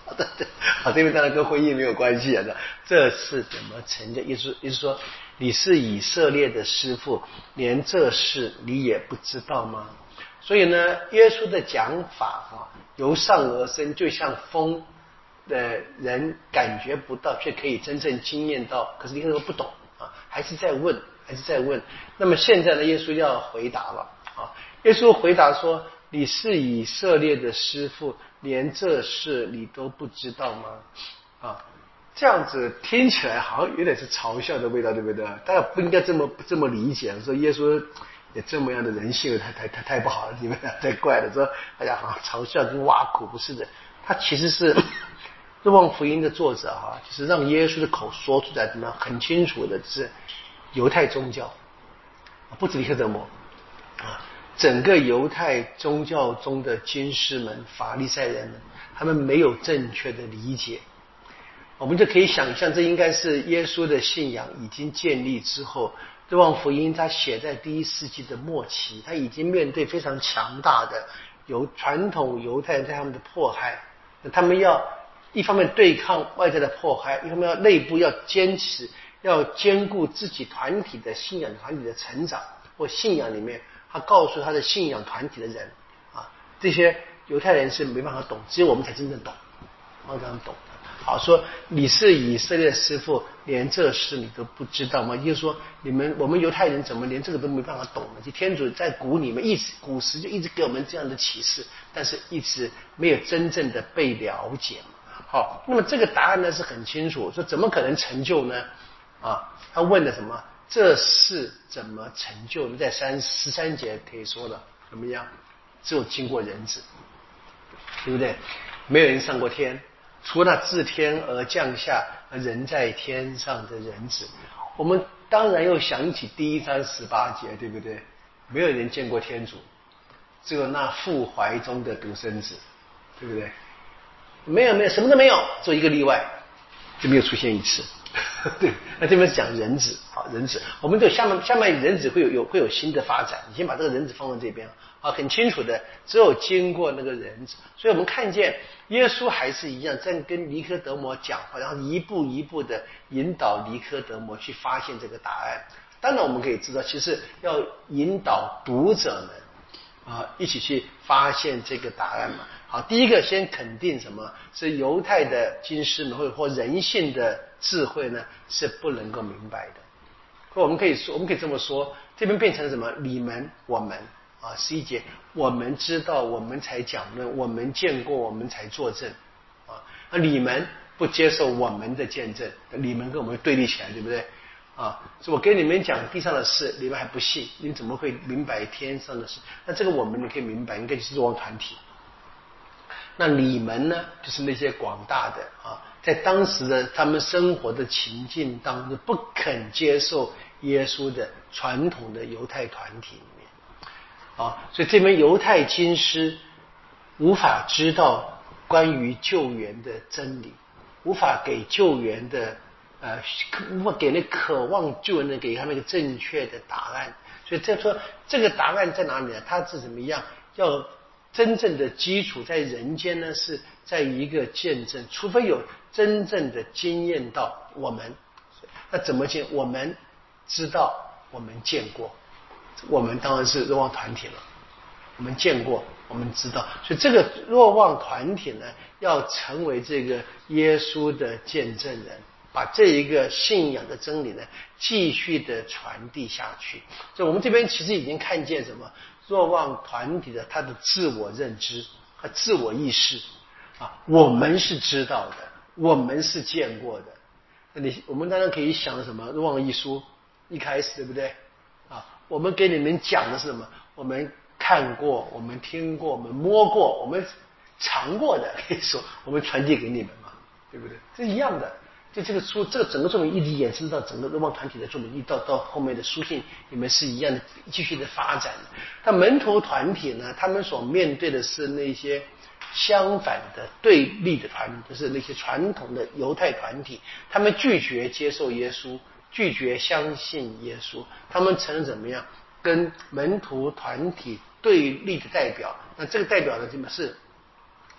好，这边当然跟婚姻没有关系啊。这是怎么成就？意思说，你是以色列的师傅，连这事你也不知道吗？所以呢，耶稣的讲法由上而生，就像风的人感觉不到，却可以真正经验到。可是你可能不懂啊，还是在问。那么现在呢，耶稣要回答了啊。耶稣回答说：“你是以色列的师傅，连这事你都不知道吗？”啊，这样子听起来好像有点是嘲笑的味道，对不对？大家不应该这么理解，说耶稣也这么样的人性，太不好了，你们太怪了。说大家好像嘲笑跟挖苦，不是的，他其实是若望福音的作者就是让耶稣的口说出来，怎么样很清楚的是犹太宗教，不止尼科德摩啊，整个犹太宗教中的经师们、法利赛人们，他们没有正确的理解。我们就可以想象，这应该是耶稣的信仰已经建立之后，若望福音他写在第1世纪的末期，他已经面对非常强大的传统犹太人对他们的迫害，他们要一方面对抗外在的迫害，一方面要内部要坚持，要兼顾自己团体的信仰团体的成长，或信仰里面他告诉他的信仰团体的人这些犹太人是没办法懂，只有我们才真正懂，这样懂。好，说你是以色列师傅，连这事你都不知道吗？就是说我们犹太人怎么连这个都没办法懂呢？就天主在古时就一直给我们这样的启示，但是一直没有真正的被了解。好，那么这个答案呢是很清楚，说怎么可能成就呢？他问的什么？这事怎么成就呢？在13节可以说了，怎么样？只有经过人子，对不对？没有人上过天，除了自天而降下人在天上的人子。我们当然又想起第1章18节，对不对？没有人见过天主，只有那父怀中的独生子，对不对？没有，什么都没有，只有一个例外，就没有出现一次。对，那这边是讲人子，人子，我们对下面人子会有新的发展。你先把这个人子放在这边很清楚的，只有经过那个人子，所以我们看见耶稣还是一样在跟尼科德摩讲话，然后一步一步的引导尼科德摩去发现这个答案。当然我们可以知道，其实要引导读者们一起去发现这个答案嘛。好，第一个先肯定什么？是犹太的经师们或人性的智慧呢，是不能够明白的。我们可以这么说，这边变成什么？你们、我们11节，我们知道，我们才讲论，我们见过，我们才作证你们不接受我们的见证，你们跟我们对立起来，对不对？所以我跟你们讲地上的事，你们还不信，你们怎么会明白天上的事？那这个我们你可以明白，应该就是若望团体。那你们呢，就是那些广大的在当时的他们生活的情境当中不肯接受耶稣的传统的犹太团体里面所以这边犹太经师无法知道关于救援的真理，无法给救援的无法给那渴望救援的给他们一个正确的答案。所以说这个答案在哪里呢？它是怎么样？要真正的基础在人间呢，是在于一个见证，除非有真正的经验到我们，那怎么见？我们知道，我们见过，我们当然是若望团体了。我们见过，我们知道，所以这个若望团体呢，要成为这个耶稣的见证人，把这一个信仰的真理呢，继续的传递下去。所以我们这边其实已经看见什么？若望团体的他的自我认知和自我意识我们是知道的，我们是见过的。我们当然可以想什么？若望一书一开始对不对我们给你们讲的是什么？我们看过，我们听过，我们摸过，我们尝过的，可以说我们传递给你们嘛，对不对？这一样的。就这个书，这个整个作品一直延伸到整个若望团体的作品，到后面的书信里面是一样的，继续的发展的。但门徒团体呢，他们所面对的是那些相反的对立的团体，就是那些传统的犹太团体，他们拒绝接受耶稣，拒绝相信耶稣，他们成了怎么样？跟门徒团体对立的代表。那这个代表呢，是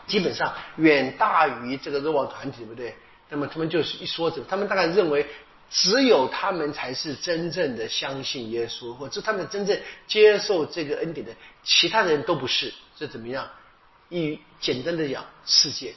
基本上远大于这个若望团体，对不对？那么他们就是一说他们大概认为只有他们才是真正的相信耶稣，或者他们真正接受这个恩典的，其他人都不是。这怎么样？简单的讲，世界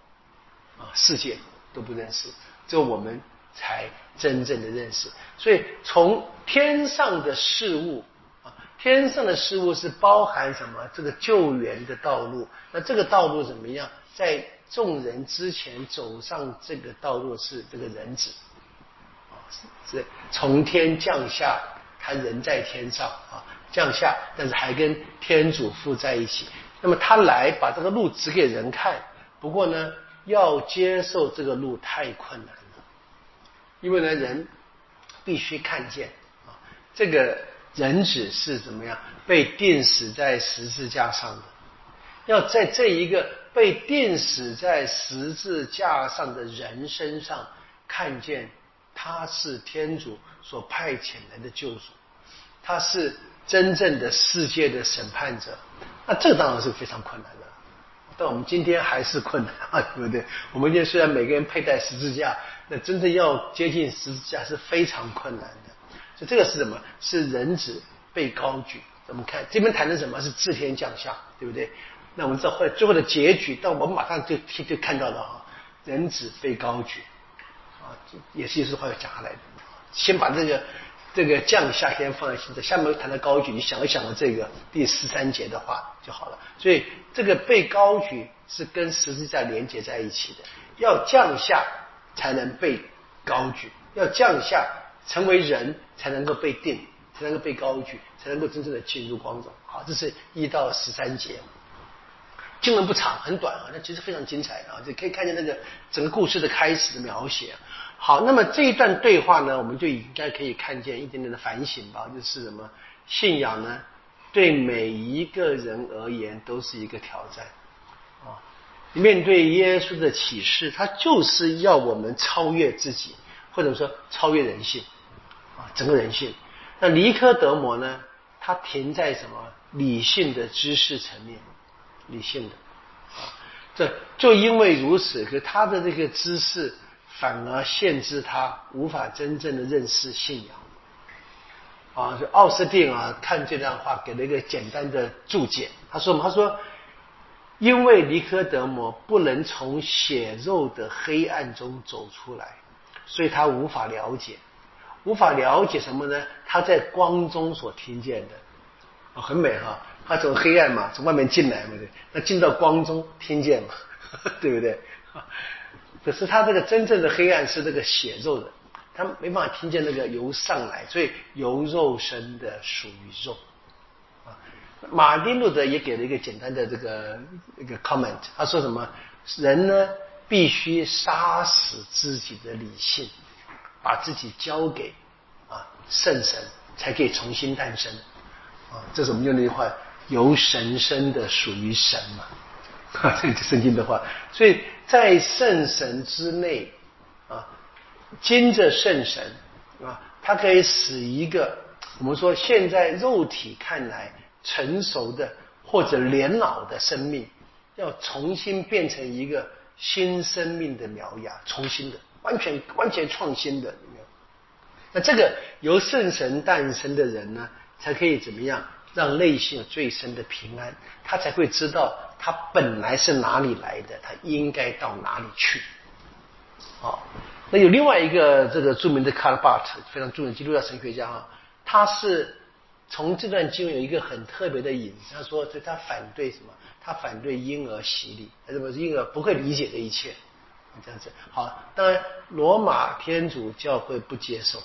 都不认识，只有我们才真正的认识。所以从天上的事物天上的事物是包含什么？这个救援的道路。那这个道路怎么样？在众人之前走上这个道路是这个人子是从天降下，他人在天上降下，但是还跟天主父在一起。那么他来把这个路指给人看，不过呢，要接受这个路太困难了，因为呢，人必须看见这个人子是怎么样被钉死在十字架上的，要在这一个被钉死在十字架上的人身上看见他是天主所派遣来的救主，他是真正的世界的审判者。那这当然是非常困难的，但我们今天还是困难对不对？我们今天虽然每个人佩戴十字架，那真的要接近十字架是非常困难的。所以这个是什么？是人子被高举。我们看这边谈的什么？是自天降下，对不对？那我们知道最后的结局，但我们马上就看到了人子被高举也是耶稣话要讲下来的。先把这个降下先放在心上，下面谈到高举，你想一想的这个第13节的话就好了。所以这个被高举是跟十字架连接在一起的，要降下才能被高举，要降下成为人才能够被定，才能够被高举，才能够真正的进入光中。好，这是1到13节。经文不长，很短那其实非常精彩就可以看见那个整个故事的开始的描写。好，那么这一段对话呢，我们就应该可以看见一点点的反省吧，就是什么？信仰呢，对每一个人而言都是一个挑战面对耶稣的启示，他就是要我们超越自己，或者说超越人性整个人性。那尼科德摩呢，他停在什么？理性的知识层面，理性的这就因为如此，可他的这个知识反而限制他无法真正的认识信仰就奥斯定看这段话给了一个简单的注解。他说因为尼科德摩不能从血肉的黑暗中走出来，所以他无法了解什么呢？他在光中所听见的很美他从黑暗嘛，从外面进来嘛，对，那进到光中听见嘛对不对？可是他这个真正的黑暗是这个血肉的，他没办法听见那个由上来，所以由肉生的属于肉马丁路德也给了一个简单的一个 comment， 他说什么？人呢必须杀死自己的理性，把自己交给圣神，才可以重新诞生这是我们用的一句话，由神生的属于神嘛这是圣经的话。所以在圣神之内经着圣神它可以使一个我们说现在肉体看来成熟的或者年老的生命，要重新变成一个新生命的苗芽，重新的完全创新的。那这个由圣神诞生的人呢，才可以怎么样让内心有最深的平安，他才会知道他本来是哪里来的，他应该到哪里去那有另外一个这个著名的卡尔巴特，非常著名的基督教神学家他是从这段经文有一个很特别的引子，他说他反对什么？他反对婴儿洗礼，什么婴儿不会理解的一切这样子。好，当然罗马天主教会不接受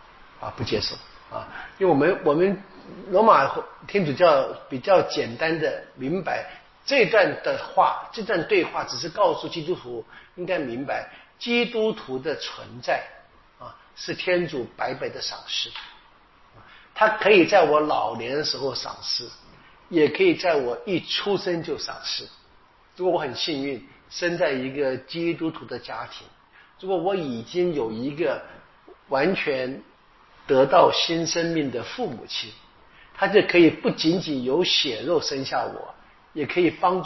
因为我们罗马天主教比较简单的明白这段对话只是告诉基督徒应该明白基督徒的存在是天主白白的赏识，他可以在我老年的时候赏识，也可以在我一出生就赏识。如果我很幸运生在一个基督徒的家庭，如果我已经有一个完全得到新生命的父母亲，他就可以不仅仅由血肉生下我，也可以帮助我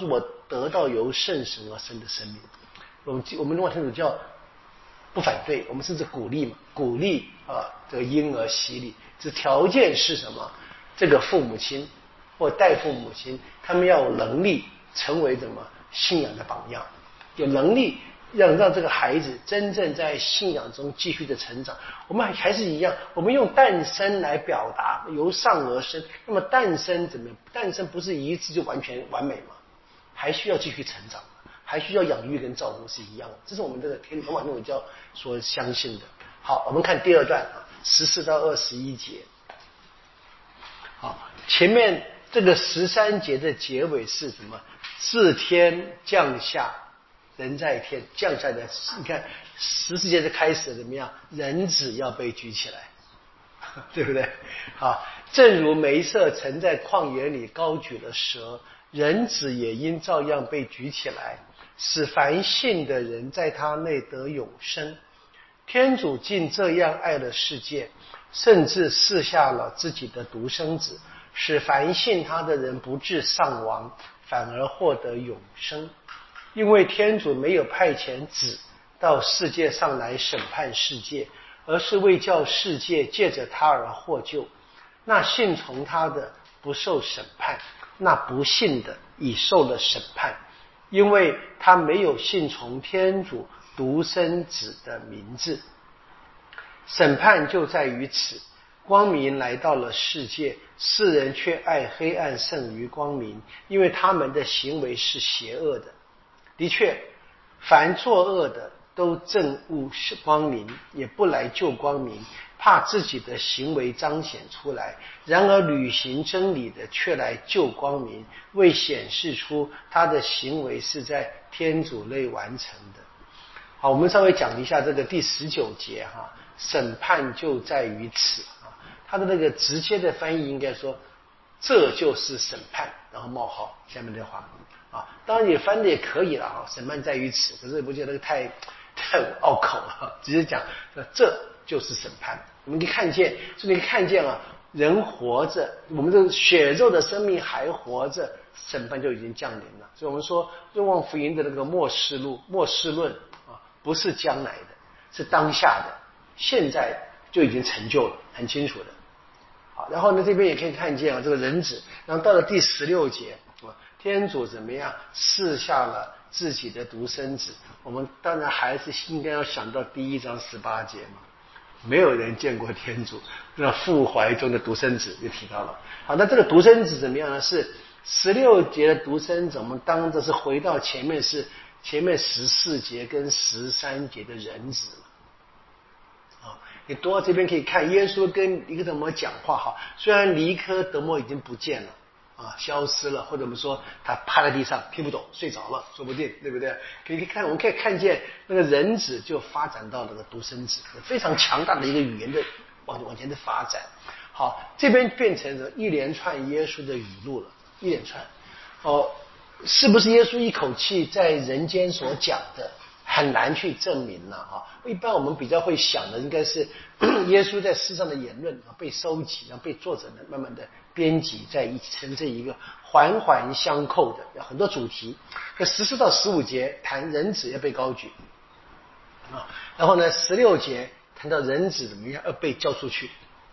得到由圣神而生的生命。我们望天主教不反对，我们甚至鼓励这个婴儿洗礼，这条件是什么？这个父母亲或代父母亲，他们要有能力成为什么信仰的榜样，有能力让这个孩子真正在信仰中继续的成长。我们还是一样，我们用诞生来表达由上而生。那么诞生怎么样？诞生不是一次就完全完美吗？还需要继续成长，还需要养育跟照顾，是一样的。这是我们这个罗马天主教所相信的。好，我们看第二段14到21节。好，前面这个13节的结尾是什么？自天降下，人在天降下的。你看14节的开始怎么样？人子要被举起来，对不对？好，正如梅瑟曾在旷野里高举了蛇，人子也应照样被举起来，使凡信的人在他内得永生。天主竟这样爱了世界，甚至赐下了自己的独生子，使凡信他的人不致丧亡，反而获得永生。因为天主没有派遣子到世界上来审判世界，而是为叫世界借着他而获救。那信从他的不受审判，那不信的已受了审判，因为他没有信从天主独生子的名字。审判就在于此，光明来到了世界，世人却爱黑暗胜于光明，因为他们的行为是邪恶的。的确，凡作恶的都憎恶光明，也不来救光明，怕自己的行为彰显出来。然而履行真理的却来救光明，为显示出他的行为是在天主内完成的。好，我们稍微讲一下这个第19节审判就在于此他的那个直接的翻译应该说这就是审判，然后冒号下面的话当然也翻的也可以了审判在于此，可是我觉得那个太拗口了，直接讲这就是审判。我们可以看见，所以你看见人活着，我们的血肉的生命还活着，审判就已经降临了。所以我们说若望福音的那个末世论不是将来的，是当下的，现在就已经成就了，很清楚的。好，然后呢这边也可以看见这个人子，然后到了第16节天主怎么样赐下了自己的独生子。我们当然还是应该要想到第1章18节嘛，没有人见过天主，那父怀中的独生子就提到了。好，那这个独生子怎么样呢？是16节的独生子，我们当着是回到前面14节跟13节的人子你读到这边可以看耶稣跟尼科德摩讲话虽然尼科德摩已经不见了消失了，或者我们说他趴在地上听不懂睡着了，说不定，对不对？我们可以看见那个人子就发展到那个独生子，非常强大的一个语言的往前的发展。好，这边变成了一连串耶稣的语录了，一连串是不是耶稣一口气在人间所讲的很难去证明了一般我们比较会想的应该是耶稣在世上的言论被收集，然后被作者呢慢慢的编辑在一起，成这一个环环相扣的很多主题。那14到15节谈人子要被高举然后呢16节谈到人子怎么样要被交出去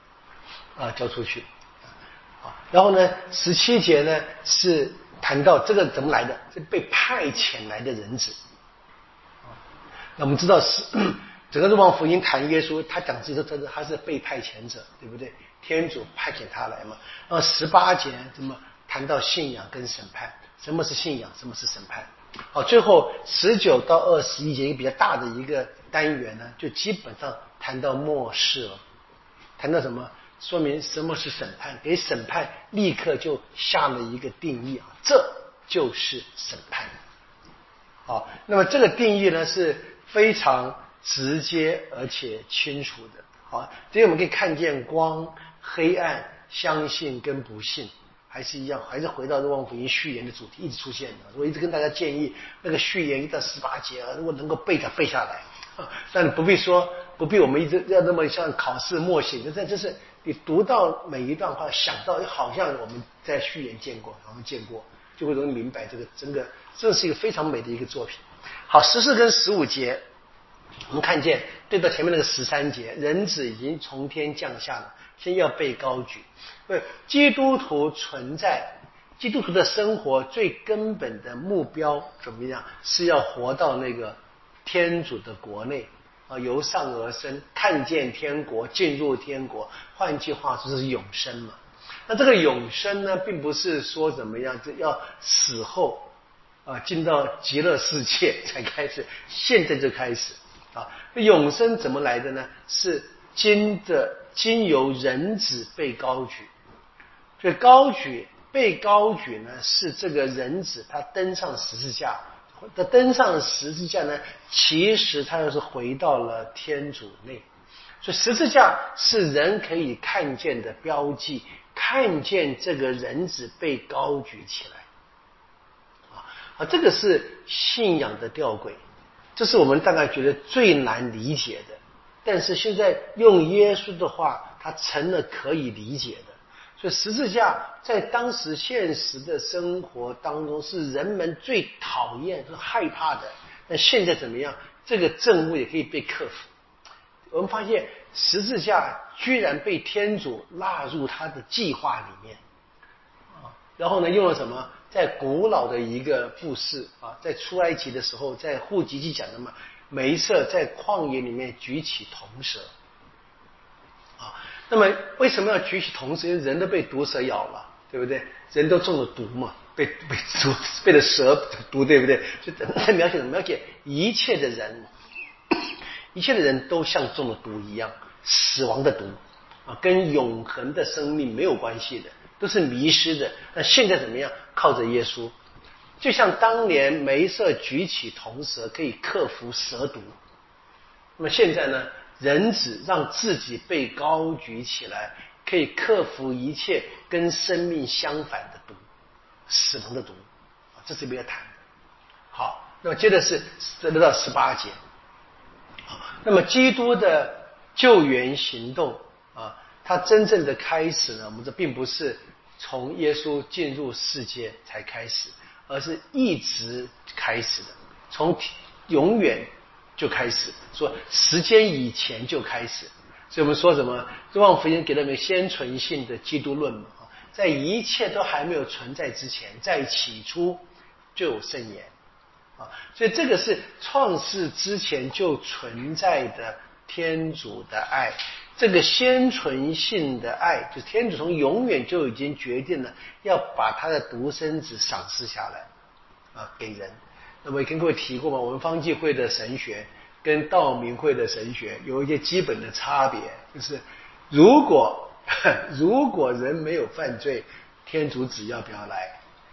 然后呢17节呢是谈到这个怎么来的，是被派遣来的人子那我们知道是整个若望福音谈耶稣，他讲自己说他是被派遣者，对不对？天主派遣他来嘛。然后18节怎么谈到信仰跟审判，什么是信仰，什么是审判。好，最后19到21节一个比较大的一个单元呢，就基本上谈到末世了。谈到什么？说明什么是审判，给审判立刻就下了一个定义这就是审判。好，那么这个定义呢是非常直接而且清楚的。好，所以我们可以看见光、黑暗、相信跟不信还是一样，还是回到若望福音序言的主题一直出现的。我一直跟大家建议那个序言1到18节如果能够背下来但不必我们一直要那么像考试默写，就是你读到每一段话想到好像我们在序言见过，我们见过就会容易明白这个整个，这是一个非常美的一个作品。好，14跟15节，我们看见对到前面那个13节，人子已经从天降下了，先要被高举。对，基督徒存在，基督徒的生活最根本的目标怎么样？是要活到那个天主的国内啊，由上而生，看见天国，进入天国。换句话说，是永生嘛。那这个永生呢，并不是说怎么样，要死后进到极乐世界才开始，现在就开始啊。永生怎么来的呢？是经由人子被高举。所以被高举呢，是这个人子他登上十字架。他登上十字架呢，其实他又是回到了天主内。所以十字架是人可以看见的标记，看见这个人子被高举起来这个是信仰的吊诡，这是我们大概觉得最难理解的。但是现在用耶稣的话，它成了可以理解的。所以十字架在当时现实的生活当中是人们最讨厌、是害怕的。但现在怎么样？这个憎恶也可以被克服。我们发现十字架居然被天主纳入他的计划里面然后呢，用了什么？在古老的一个布施在出埃及的时候，在户籍记讲的嘛，梅瑟在旷野里面举起铜蛇那么为什么要举起铜蛇？因为人都被毒蛇咬了，对不对？人都中了毒嘛，被了蛇毒，对不对？就描写一切的人都像中了毒一样，死亡的毒跟永恒的生命没有关系的，都是迷失的。那现在怎么样？靠着耶稣，就像当年梅瑟举起铜蛇可以克服蛇毒，那么现在呢？人子让自己被高举起来，可以克服一切跟生命相反的毒，死亡的毒这是没有谈的。好，那么接着是来到18节那么基督的救援行动它真正的开始呢，我们这并不是从耶稣进入世界才开始，而是一直开始的，从永远就开始，说时间以前就开始。所以我们说什么若望福音给了我们先存性的基督论嘛，在一切都还没有存在之前，在起初就有圣言所以这个是创世之前就存在的天主的爱，这个先存性的爱，就是天主从永远就已经决定了要把他的独生子赏赐下来给人。那么也跟各位提过嘛，我们方济会的神学跟道明会的神学有一些基本的差别，就是如果人没有犯罪，天主子要不要来？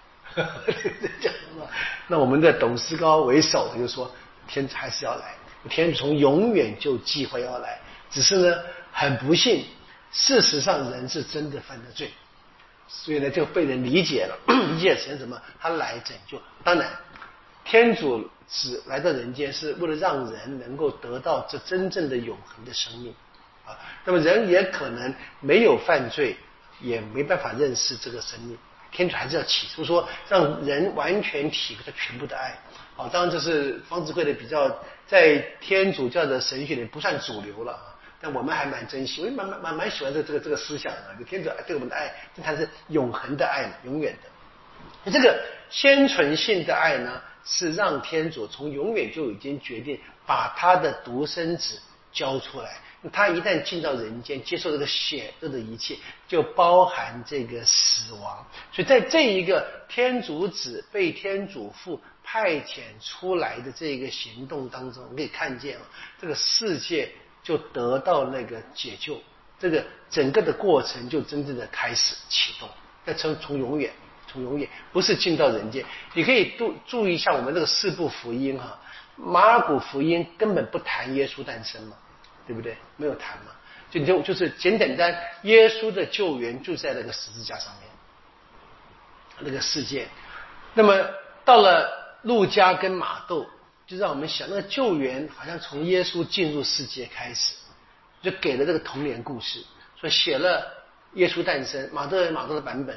那我们的董思高为首的就说天主还是要来，天主从永远就计划要来，只是呢很不幸，事实上人是真的犯了罪，所以呢就被人理解了，理解成什么？他来拯救。当然天主子来到人间是为了让人能够得到这真正的永恒的生命那么人也可能没有犯罪，也没办法认识这个生命，天主还是要起初说让人完全体会他全部的爱当然这是方济会的比较在天主教的神学里不算主流了但我们还蛮珍惜，我蛮喜欢这个思想就天主对我们的爱，这才是永恒的爱，永远的。这个先存性的爱呢，是让天主从永远就已经决定把他的独生子交出来，他一旦进到人间，接受这个险恶的一切，就包含这个死亡。所以在这一个天主子被天主父派遣出来的这个行动当中，我们可以看见这个世界就得到那个解救，这个整个的过程就真正的开始启动。那从永远不是进到人间。你可以注意一下我们这个四部福音马尔谷福音根本不谈耶稣诞生嘛，对不对？没有谈嘛，就是简单，耶稣的救援就在那个十字架上面，那个事件。那么到了路加跟马窦，就让我们想那个救援好像从耶稣进入世界开始，就给了这个童年故事，所以写了耶稣诞生，马窦的版本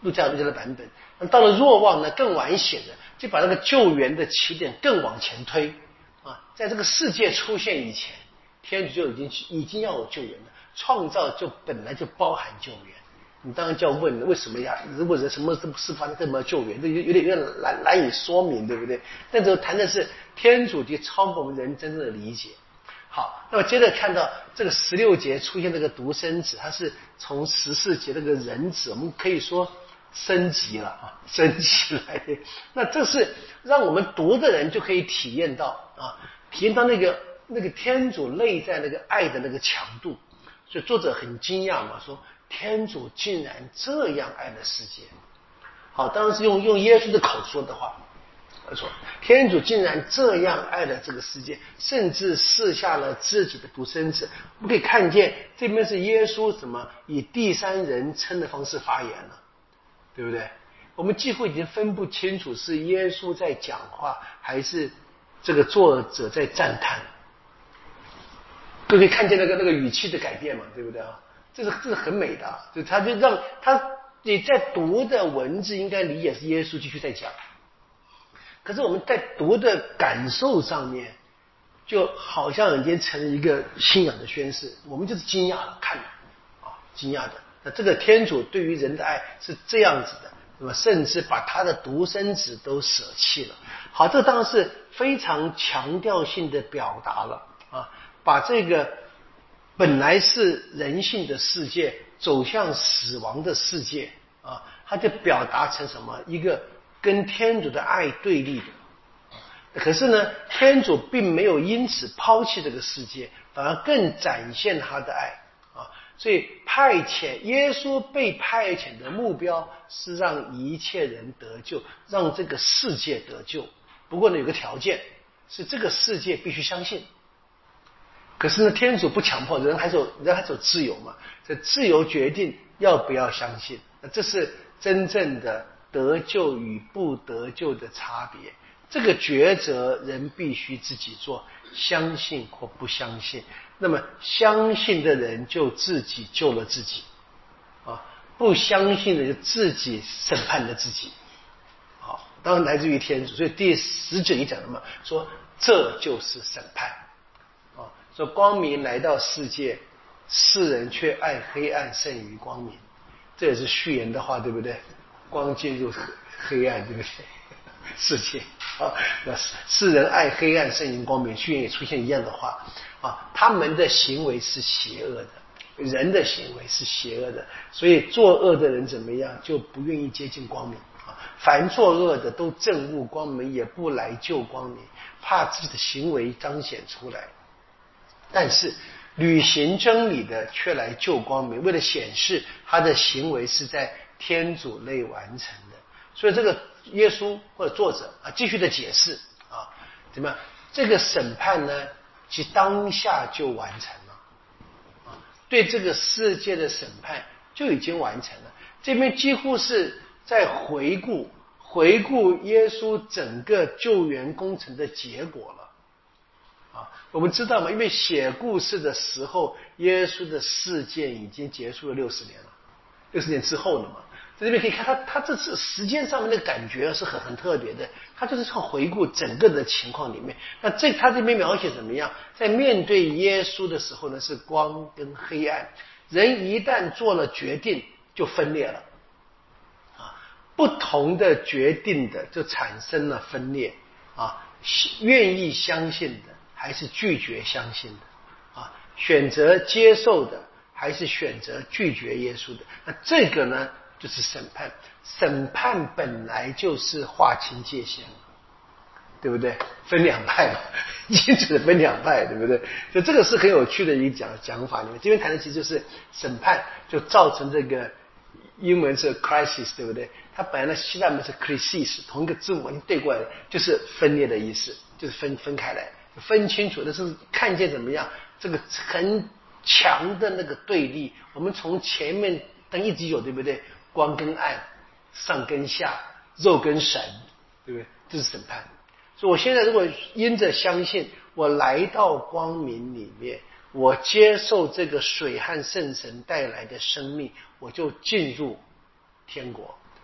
路加的版本。那到了若望呢，更晚写的，就把那个救援的起点更往前推啊，在这个世界出现以前，天主就已经要有救援了，创造就本来就包含救援。你当然就要问了，为什么呀？如果什么事发生，干嘛要救援？这有点难以说明，对不对？但这谈的是天主就超过我们人真正的理解。好，那么接着看到这个16节出现这个独生子，它是从14节这个人子，我们可以说升级了啊，升级来的。那这是让我们读的人就可以体验到啊，体验到那个天主内在那个爱的那个强度。所以作者很惊讶嘛，说天主竟然这样爱了世界。好，当然是用耶稣的口说的话。他说天主竟然这样爱了这个世界，甚至赐下了自己的独生子。我们可以看见这边是耶稣怎么以第三人称的方式发言了，对不对？我们几乎已经分不清楚是耶稣在讲话还是这个作者在赞叹，都可以看见那个语气的改变嘛，对不对啊？这是很美的，就他就让他你在读的文字应该理解是耶稣继续在讲，可是我们在读的感受上面，就好像已经成了一个信仰的宣示，我们就是惊讶了，看了啊，惊讶的。那这个天主对于人的爱是这样子的，那么甚至把他的独生子都舍弃了。好，这当然是非常强调性的表达了啊，把这个本来是人性的世界走向死亡的世界啊，它就表达成什么？一个跟天主的爱对立的。可是呢，天主并没有因此抛弃这个世界，反而更展现他的爱啊。所以派遣耶稣被派遣的目标是让一切人得救，让这个世界得救。不过呢，有个条件是这个世界必须相信。可是呢，天主不强迫，人还是有自由嘛，这自由决定要不要相信。那这是真正的得救与不得救的差别。这个抉择人必须自己做，相信或不相信。那么相信的人就自己救了自己啊，不相信的就自己审判了自己。好，当然来自于天主。所以第19节讲的嘛，说这就是审判。说光明来到世界，世人却爱黑暗胜于光明，这也是序言的话，对不对？光进入黑暗，对不对？世界啊，那世人爱黑暗胜于光明，序言也出现一样的话啊，他们的行为是邪恶的，人的行为是邪恶的，所以作恶的人怎么样，就不愿意接近光明啊。凡作恶的都憎恶光明，也不来救光明，怕自己的行为彰显出来。但是履行真理的却来救光明，为了显示他的行为是在天主内完成的。所以这个耶稣或者作者啊，继续的解释啊，怎么样？这个审判呢，其当下就完成了啊，对这个世界的审判就已经完成了。这边几乎是在回顾耶稣整个救援工程的结果了。我们知道嘛，因为写故事的时候，耶稣的事件已经结束了60年了，60年之后了嘛。在这边可以看他这次时间上面的感觉是很特别的，他就是要回顾整个的情况里面。那他这边描写怎么样？在面对耶稣的时候呢，是光跟黑暗，人一旦做了决定就分裂了啊，不同的决定的就产生了分裂啊，愿意相信的还是拒绝相信的啊？选择接受的还是选择拒绝耶稣的？那这个呢，就是审判。审判本来就是划清界限，对不对？分两派嘛，清楚的分两派，对不对？所以这个是很有趣的一个讲法。这边谈的其实就是审判，就造成这个英文是 crisis， 对不对？它本来的希腊文是 crisis， 同一个字母完全对过来，就是分裂的意思，就是分开来。分清楚的是看见怎么样这个很强的那个对立，我们从前面等一直有，对不对？光跟暗，上跟下，肉跟神，对不对？这是审判。所以我现在如果因着相信，我来到光明里面，我接受这个水和圣神带来的生命，我就进入天国。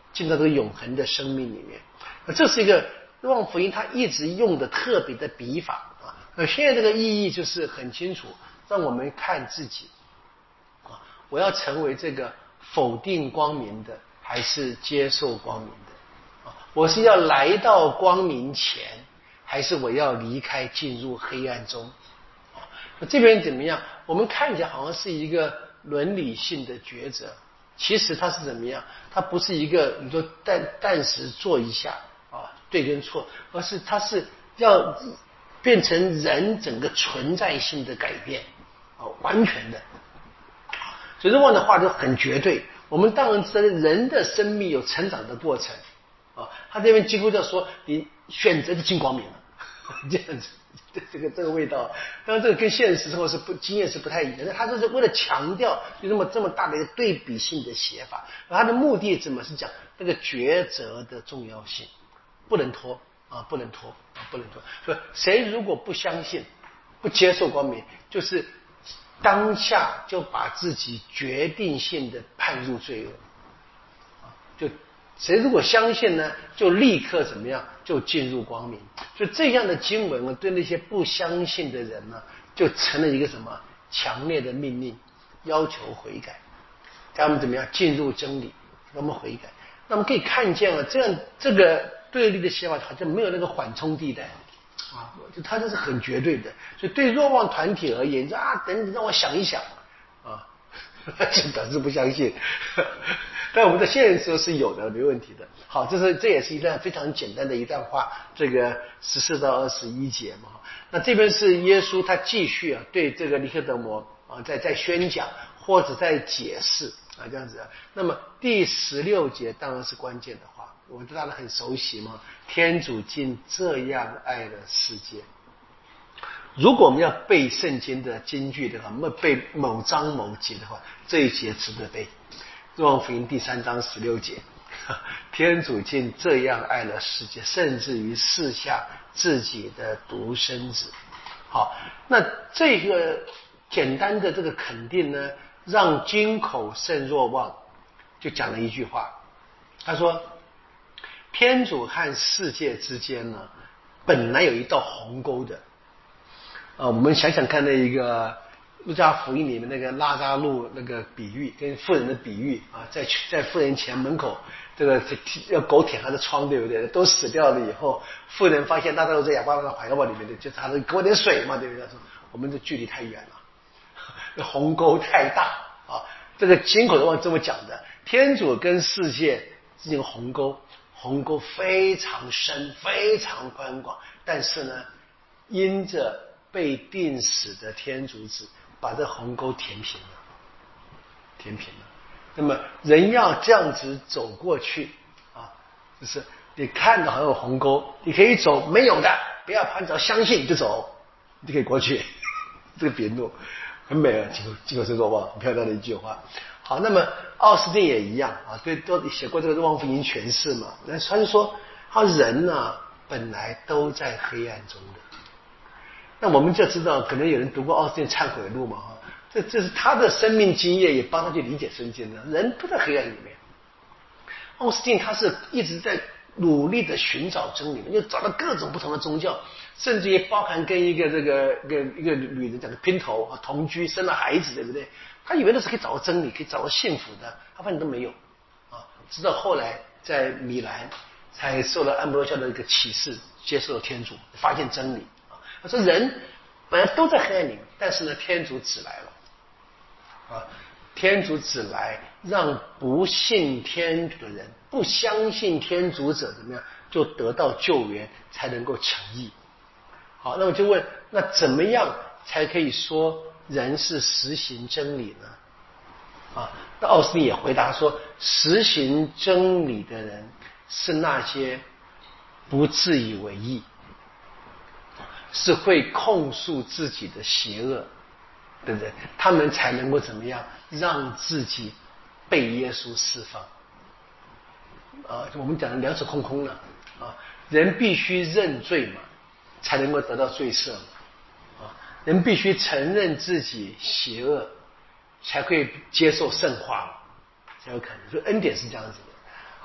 进到这个永恒的生命里面。这是一个若望福音他一直用的特别的笔法啊。现在这个意义就是很清楚，让我们看自己啊，我要成为这个否定光明的，还是接受光明的？我是要来到光明前，还是我要离开进入黑暗中？这边怎么样？我们看起来好像是一个伦理性的抉择，其实它是怎么样？它不是一个你说暂时做一下啊对跟错，而是它是要变成人整个存在性的改变啊，完全的。所以若望的话就很绝对。我们当然知道人的生命有成长的过程啊，他这边几乎就说你选择就进光明了，这样子。这个味道，当然这个跟现实生活经验是不太一样的。他这是为了强调就这么大的一个对比性的写法，而他的目的怎么是讲那个抉择的重要性，不能拖啊，不能拖啊，不能拖。说谁如果不相信、不接受光明，就是当下就把自己决定性的判入罪恶啊，就。谁如果相信呢，就立刻怎么样，就进入光明。所以这样的经文呢，对那些不相信的人呢，就成了一个什么强烈的命令，要求悔改，让他们怎么样进入真理，让他们悔改。那么可以看见了，这个对立的写法好像没有那个缓冲地带啊，就它这是很绝对的。所以对若望团体而言，啊，等让我想一想啊，就表示不相信。但我们的现实是有的，没问题的。好，这也是一段非常简单的一段话，这个14到21节嘛。那这边是耶稣他继续啊对这个尼科德摩啊在宣讲或者在解释啊这样子。那么第16节当然是关键的话，我们大家很熟悉嘛。天主竟这样爱了世界。如果我们要背圣经的金句的话，我们背某章某节的话，这一节值得背。若望福音第3章16节，天主竟这样爱了世界，甚至于赐下自己的独生子。好，那这个简单的这个肯定呢，让金口圣若望就讲了一句话，他说天主和世界之间呢，本来有一道鸿沟的。我们想想看，那一个路加福音里面那个拉扎路那个比喻，跟妇人的比喻啊，在妇人前门口，这个要狗舔他的疮，对不对？都死掉了以后，妇人发现拉扎路在哑巴的怀抱里面的，就他说给我点水嘛，对不对？说我们的距离太远了，那鸿沟太大啊。这个金口的话这么讲的，天主跟世界这个鸿沟非常深，非常宽广，但是呢，因着被钉死的天主子把这鸿沟填平了。那么人要这样子走过去啊，就是你看到还有鸿沟，你可以走，没有的不要怕，你只要相信你就走，你就可以过去。这个别怒很美啊，金口圣若望很漂亮的一句话。好，那么奥斯定也一样啊，对，都写过这个若望福音诠释嘛。那他就说，他人呢本来都在黑暗中的。那我们就知道，可能有人读过奥斯定忏悔录嘛，这是他的生命经验，也帮他去理解圣经的。人都在黑暗里面，奥斯定他是一直在努力的寻找真理，又找到各种不同的宗教，甚至也包含跟一个女人讲的姘头啊同居，生了孩子，对不对？他以为那是可以找到真理，可以找到幸福的，他发现都没有啊。直到后来在米兰，才受了安博罗教的一个启示，接受了天主，发现真理。他说人本来都在黑暗里面，但是呢，天主只来了啊！天主只来让不信天主的人、不相信天主者怎么样，就得到救援，才能够成义。好，那我就问，那怎么样才可以说人是实行真理呢？啊，那奥斯定也回答说，实行真理的人是那些不自以为意，是会控诉自己的邪恶的人，他们才能够怎么样让自己被耶稣释放啊？我们讲的两手空空了啊！人必须认罪嘛，才能够得到罪赦嘛啊！人必须承认自己邪恶，才会接受圣化，才有可能。所以恩典是这样子的。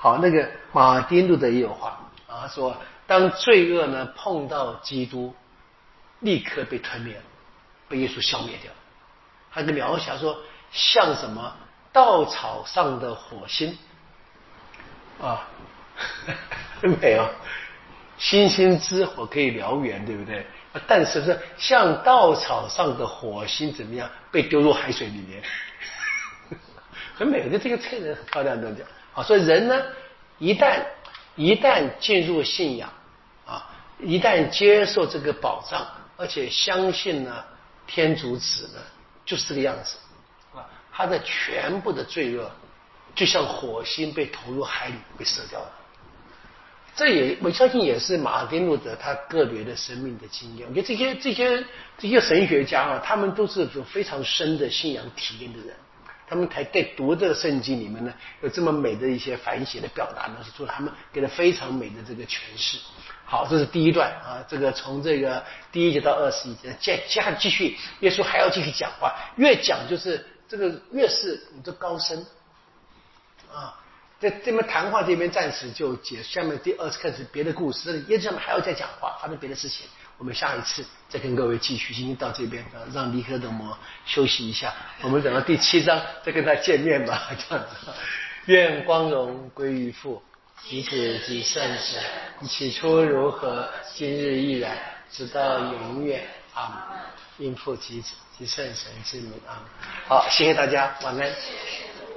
好，那个马丁路德也有话啊，说当罪恶呢碰到基督，立刻被吞灭了，被耶稣消灭掉。他的描写说，像什么稻草上的火星啊，没有，星星之火可以燎原，对不对？但是说像稻草上的火星怎么样被丢入海水里面，很美的这个人很漂亮的讲。好，所以人呢，一旦进入信仰啊，一旦接受这个保障，而且相信呢天主子呢就是这个样子啊，他的全部的罪恶就像火星被投入海里被射掉了。这也我相信也是马丁路德他个别的生命的经验。我觉得这些神学家啊，他们都是有非常深的信仰体验的人，他们才在读这个圣经里面呢，有这么美的一些反写的表达呢，是做他们给了非常美的这个诠释。好，这是第一段啊，这个从这个第1节到21节，继续，耶稣还要继续讲话，越讲就是这个越是你这高深啊。在这边谈话这边暂时就结束，下面第20开始别的故事，耶稣还要再讲话，发生别的事情，我们下一次再跟各位继续。今天到这边让尼科德摩休息一下，我们等到第7章再跟他见面吧，这样子。愿光荣归于父及子及圣神，起初如何，今日亦然，直到永远。阿们。因父及子及圣神之名。阿们。好，谢谢大家，晚安。